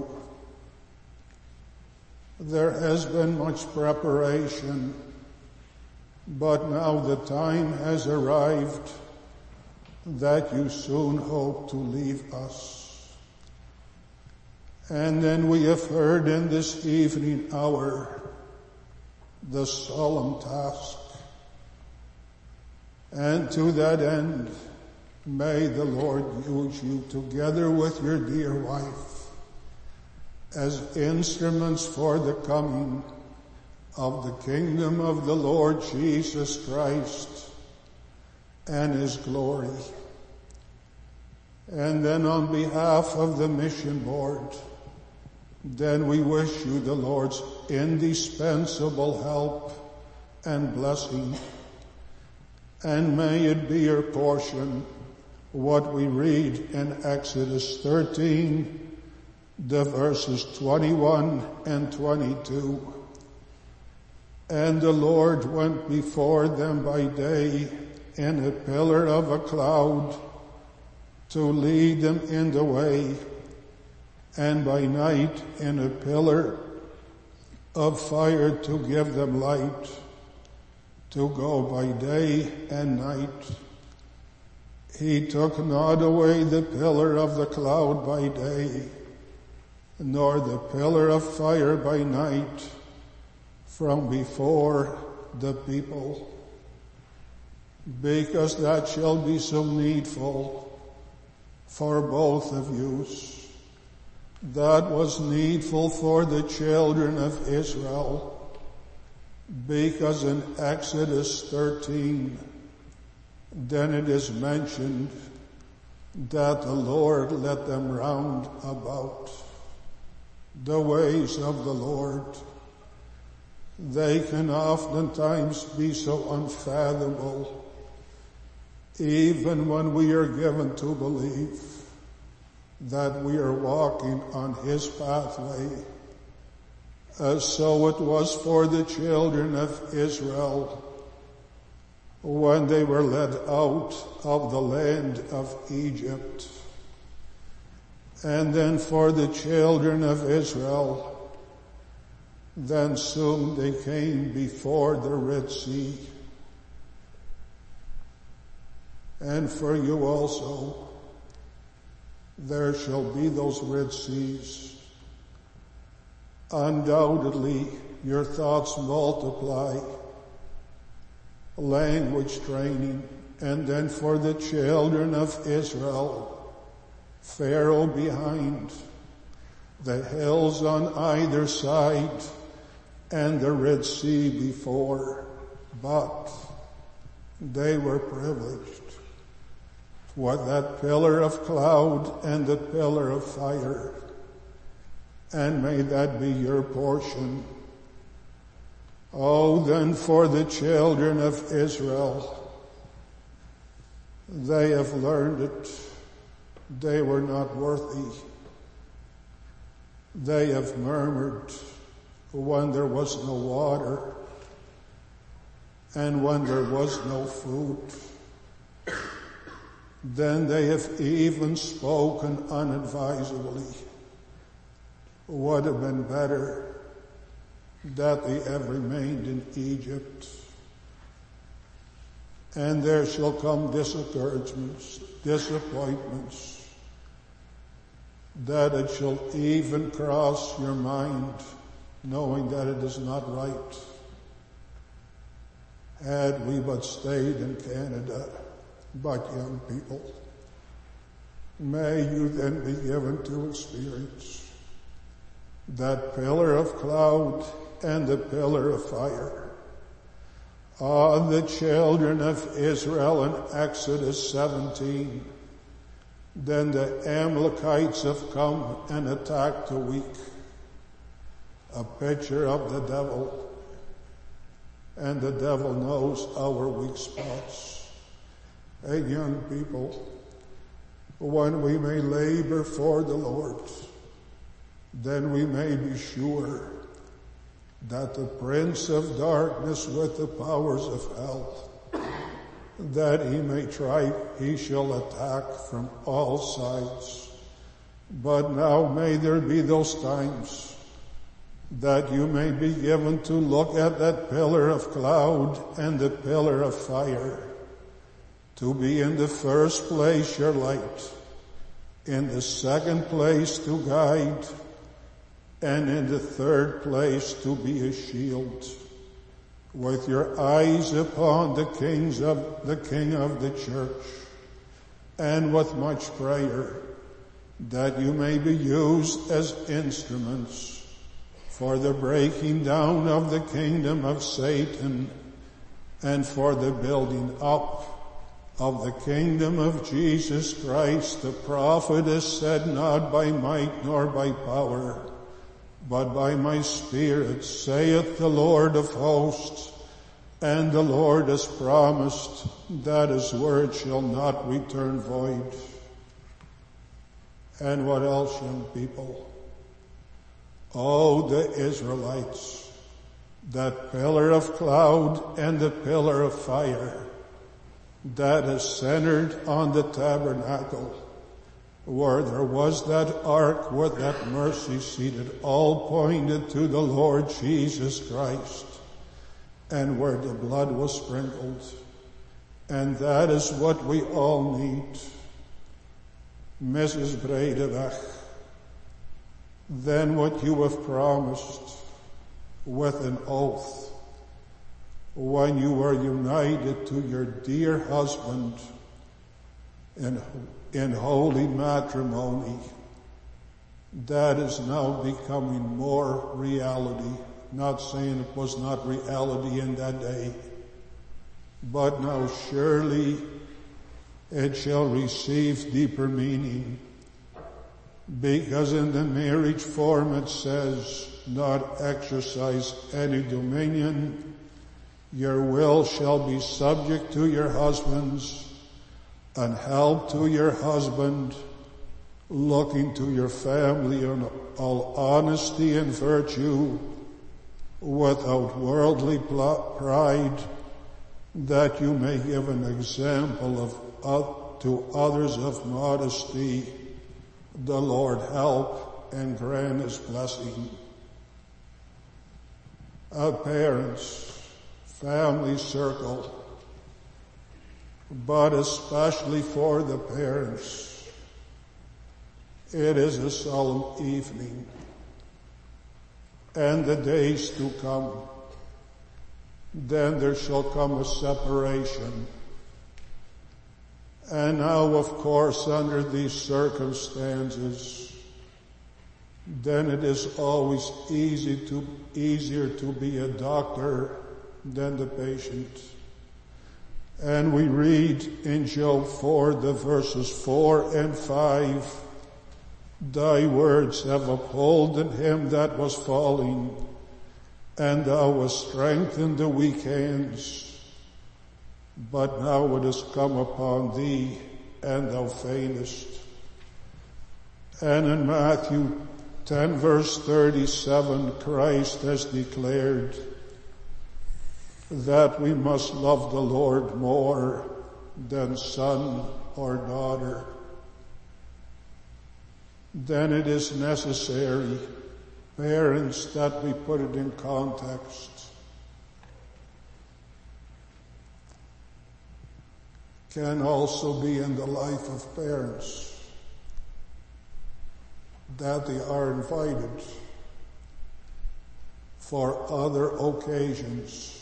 There has been much preparation, but now the time has arrived that you soon hope to leave us. And then we have heard in this evening hour the solemn task. And to that end, may the Lord use you together with your dear wife as instruments for the coming of the kingdom of the Lord Jesus Christ and his glory. And then on behalf of the mission board, then we wish you the Lord's indispensable help and blessing. And may it be your portion what we read in Exodus thirteen, the verses twenty-one and twenty-two. And the Lord went before them by day in a pillar of a cloud to lead them in the way, and by night in a pillar of fire to give them light, to go by day and night. He took not away the pillar of the cloud by day, nor the pillar of fire by night from before the people, because that shall be so needful for both of yous. That was needful for the children of Israel, because in Exodus thirteen, then it is mentioned that the Lord led them round about. The ways of the Lord, they can oftentimes be so unfathomable, even when we are given to believe that we are walking on His pathway. Uh, so it was for the children of Israel when they were led out of the land of Egypt. And then for the children of Israel, then soon they came before the Red Sea. And for you also, there shall be those Red Seas. Undoubtedly, your thoughts multiply, language training, and then for the children of Israel, Pharaoh behind, the hills on either side, and the Red Sea before, but they were privileged with that pillar of cloud and the pillar of fire, and may that be your portion. Oh, then for the children of Israel, they have learned it. They were not worthy. They have murmured when there was no water and when there was no food. Then they have even spoken unadvisedly. Would have been better that they have remained in Egypt. And there shall come discouragements, disappointments, that it shall even cross your mind, knowing that it is not right. Had we but stayed in Canada, but young people, may you then be given to experience that pillar of cloud and the pillar of fire. Ah, the children of Israel in Exodus seventeen, then the Amalekites have come and attacked the weak. A picture of the devil, and the devil knows our weak spots. Hey, young people, when we may labor for the Lord, then we may be sure that the prince of darkness with the powers of hell, that he may try, he shall attack from all sides. But now may there be those times that you may be given to look at that pillar of cloud and the pillar of fire, to be in the first place your light, in the second place to guide, and in the third place to be a shield, with your eyes upon the kings of the King of the church, and with much prayer, that you may be used as instruments for the breaking down of the kingdom of Satan, and for the building up of the kingdom of Jesus Christ. The prophet has said, not by might nor by power, but by my Spirit, saith the Lord of hosts. And the Lord has promised that His word shall not return void. And what else, young people? Oh, the Israelites, that pillar of cloud and the pillar of fire that is centered on the tabernacle, where there was that ark with that mercy seated, all pointed to the Lord Jesus Christ, and where the blood was sprinkled. And that is what we all need. Missus Breideweg, then what you have promised with an oath when you were united to your dear husband in, in holy matrimony, that is now becoming more reality. Not saying it was not reality in that day, but now surely it shall receive deeper meaning, because in the marriage form it says, not exercise any dominion, your will shall be subject to your husbands, and help to your husband, looking to your family in all honesty and virtue, without worldly pride, that you may give an example of uh, to others of modesty. The Lord help and grant his blessing. Our parents, family circle, but especially for the parents, it is a solemn evening. And the days to come, then there shall come a separation. And now, of course, under these circumstances, then it is always easy to, easier to be a doctor than the patient. And we read in Job four, the verses four and five, thy words have upholden him that was falling, and thou hast strengthened the weak hands. But now it has come upon thee, and thou faintest. And in Matthew ten verse thirty-seven, Christ has declared that we must love the Lord more than son or daughter. Then it is necessary, parents, that we put it in context. Can also be in the life of parents, that they are invited for other occasions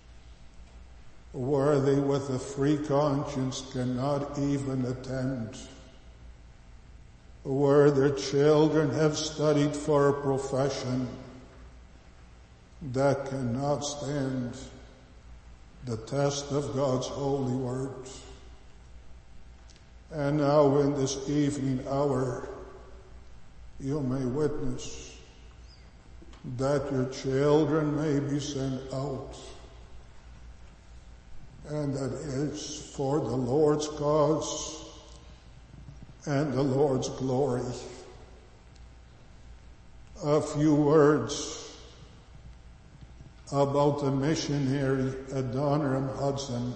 where they with a free conscience cannot even attend, where their children have studied for a profession that cannot stand the test of God's holy word. And now in this evening hour, you may witness that your children may be sent out, and that is for the Lord's cause and the Lord's glory. A few words about the missionary Adoniram Hudson.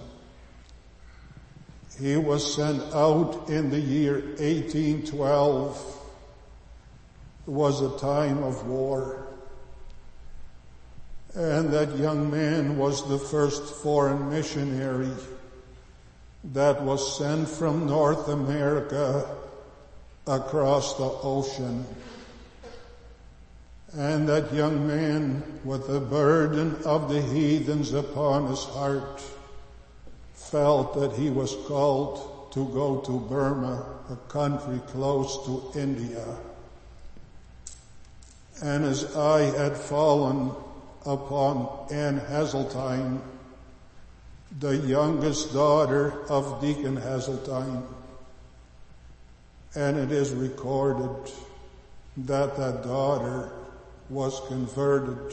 He was sent out in the year eighteen twelve. It was a time of war. And that young man was the first foreign missionary that was sent from North America across the ocean. And that young man, with the burden of the heathens upon his heart, felt that he was called to go to Burma, a country close to India. And his eye had fallen upon Anne Hazeltine, the youngest daughter of Deacon Hazeltine. And it is recorded that that daughter was converted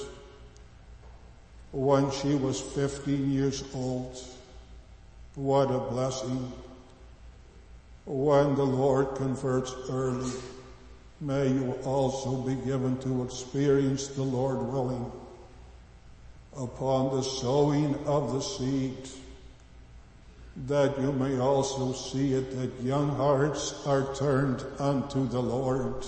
when she was fifteen years old. What a blessing. When the Lord converts early, may you also be given to experience the Lord willing upon the sowing of the seed, that you may also see it that young hearts are turned unto the Lord.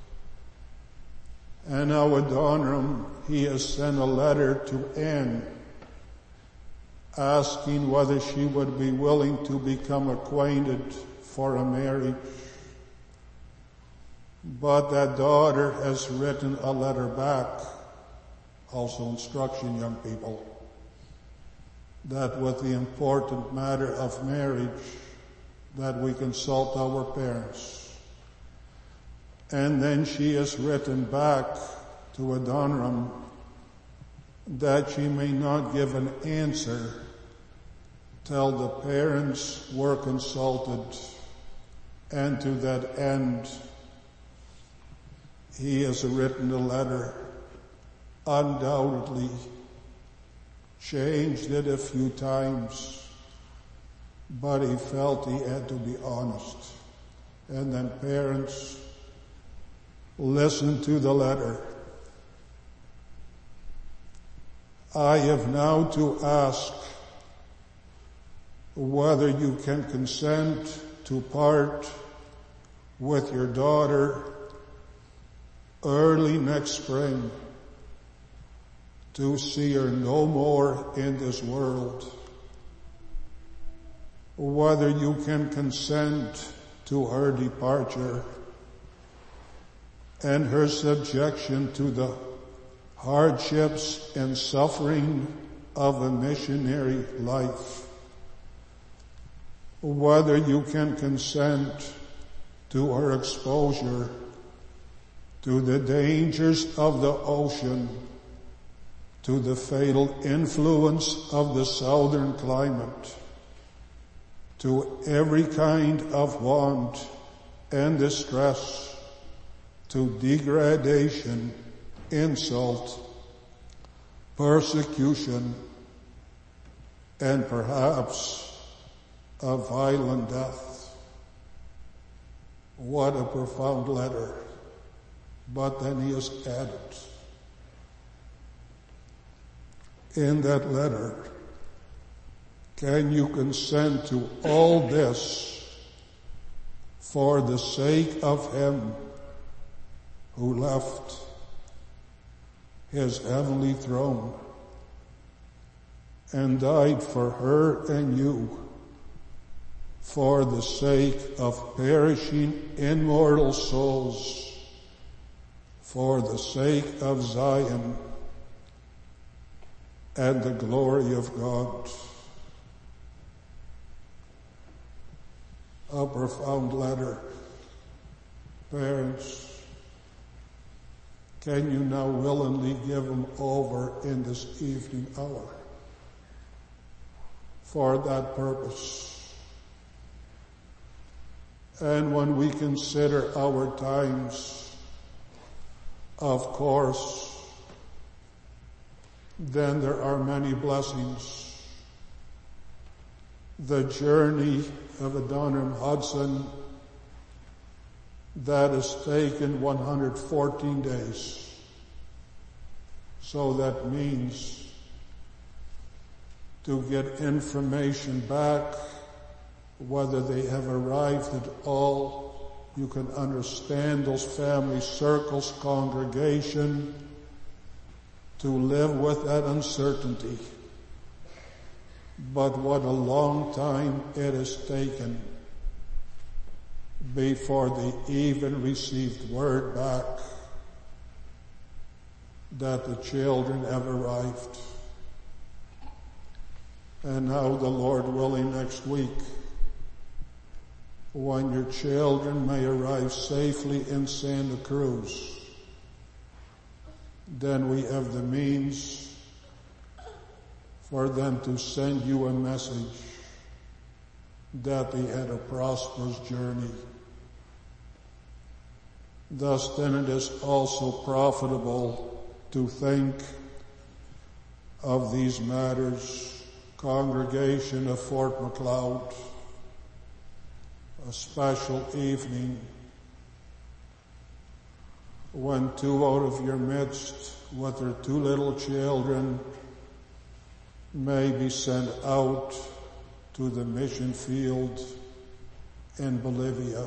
And now Adoniram, he has sent a letter to Anne, asking whether she would be willing to become acquainted for a marriage. But that daughter has written a letter back, also instruction, young people, that with the important matter of marriage, that we consult our parents. And then she has written back to Adoniram that she may not give an answer till the parents were consulted, and to that end he has written a letter, undoubtedly changed it a few times, but he felt he had to be honest. And then parents, listen to the letter. I have now to ask whether you can consent to part with your daughter early next spring, to see her no more in this world. Whether you can consent to her departure and her subjection to the hardships and suffering of a missionary life. Whether you can consent to her exposure to the dangers of the ocean, to the fatal influence of the southern climate, to every kind of want and distress, to degradation, insult, persecution, and perhaps a violent death. What a profound letter. But then he has added, in that letter, can you consent to all this for the sake of him who left his heavenly throne and died for her and you, for the sake of perishing immortal souls, for the sake of Zion and the glory of God? A profound letter. Parents, can you now willingly give them over in this evening hour for that purpose? And when we consider our times, of course, then there are many blessings. The journey of Adoniram Hudson, that has taken one hundred fourteen days. So that means to get information back, whether they have arrived at all. You can understand those family circles, congregation, to live with that uncertainty. But what a long time it has taken before they even received word back that the children have arrived. And now, the Lord willing, next week, when your children may arrive safely in Santa Cruz, then we have the means for them to send you a message that they had a prosperous journey. Thus then it is also profitable to think of these matters. Congregation of Fort Macleod, a special evening when two out of your midst with their two little children may be sent out to the mission field in Bolivia,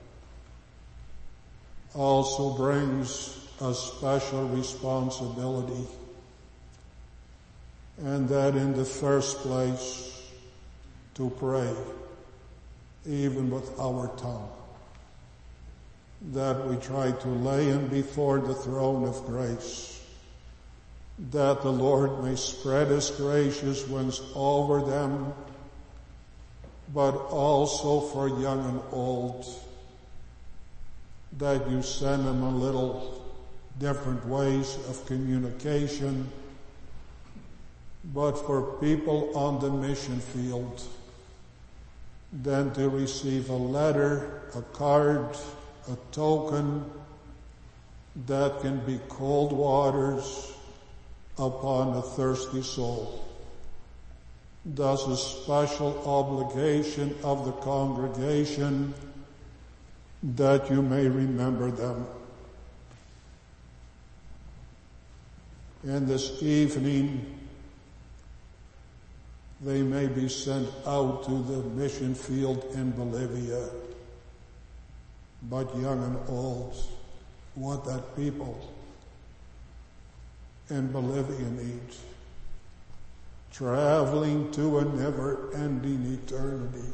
also brings a special responsibility and that in the first place to pray, even with our tongue, that we try to lay him before the throne of grace, that the Lord may spread his gracious ones over them, but also for young and old, that you send them a little different ways of communication, but for people on the mission field, then to receive a letter, a card, a token that can be cold waters upon a thirsty soul. Thus a special obligation of the congregation that you may remember them. And this evening, they may be sent out to the mission field in Bolivia. But young and old, what that people in Bolivia need. Traveling to a never-ending eternity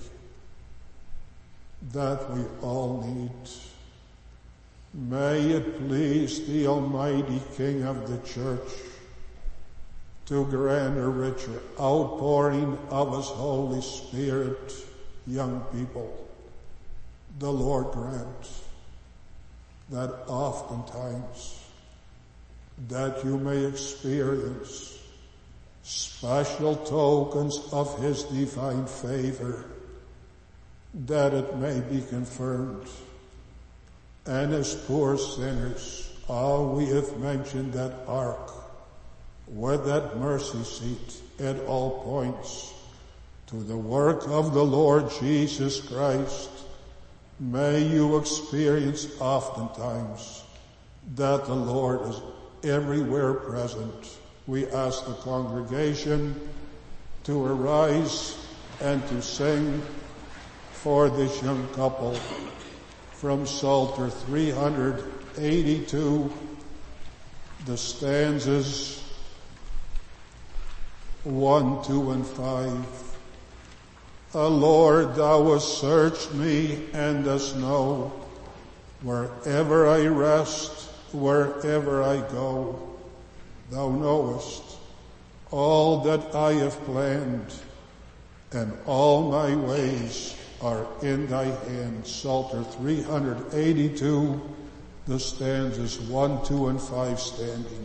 that we all need. May it please the Almighty King of the Church to grant a richer outpouring of his Holy Spirit, young people. The Lord grant that oftentimes that you may experience special tokens of his divine favor, that it may be confirmed. And as poor sinners, oh, we have mentioned that ark with that mercy seat, it all points to the work of the Lord Jesus Christ. May you experience oftentimes that the Lord is everywhere present. We ask the congregation to arise and to sing for this young couple from Psalter three eighty-two, the stanzas one, two, and five. O Lord, thou hast searched me and dost know wherever I rest, wherever I go. Thou knowest all that I have planned, and all my ways are in thy hand. Psalter three eighty-two, the stanzas one, two, and five standing.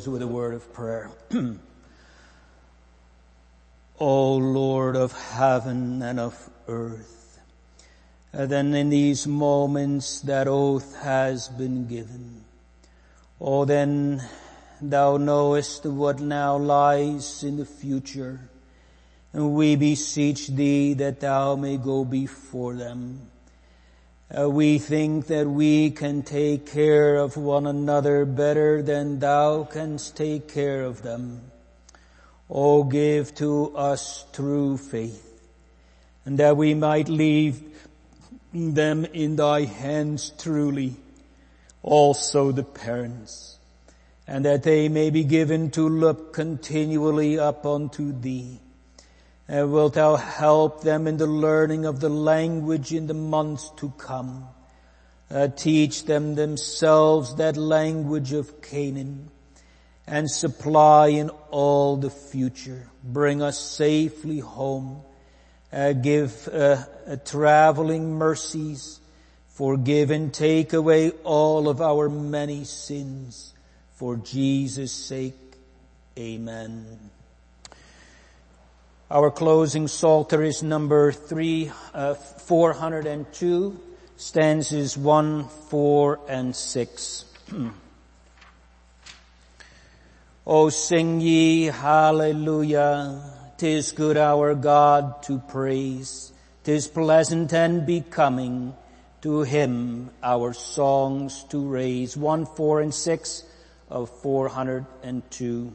close with a word of prayer. O Lord of heaven and of earth, and then in these moments that oath has been given, oh, then thou knowest what now lies in the future, and we beseech thee that thou may go before them. Uh, we think that we can take care of one another better than thou canst take care of them. Oh, give to us true faith, and that we might leave them in thy hands truly, also the parents, and that they may be given to look continually up unto thee. And wilt thou help them in the learning of the language in the months to come? Uh, teach them themselves that language of Canaan, and supply in all the future. Bring us safely home. Uh, give uh, uh, traveling mercies. Forgive and take away all of our many sins. For Jesus' sake, amen. Our closing psalter is number three, uh, four hundred two, stanzas one, four, and six. O sing ye hallelujah, 'tis good our God to praise, 'tis pleasant and becoming to him our songs to raise. One, four, and six of four hundred two.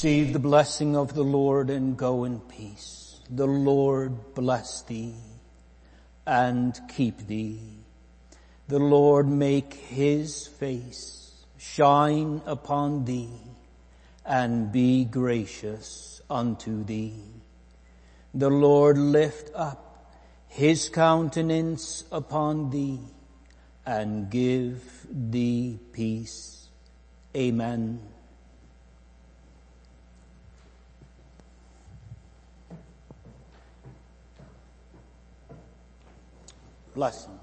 Receive the blessing of the Lord and go in peace. The Lord bless thee and keep thee. The Lord make his face shine upon thee and be gracious unto thee. The Lord lift up his countenance upon thee and give thee peace. Amen. Blessing.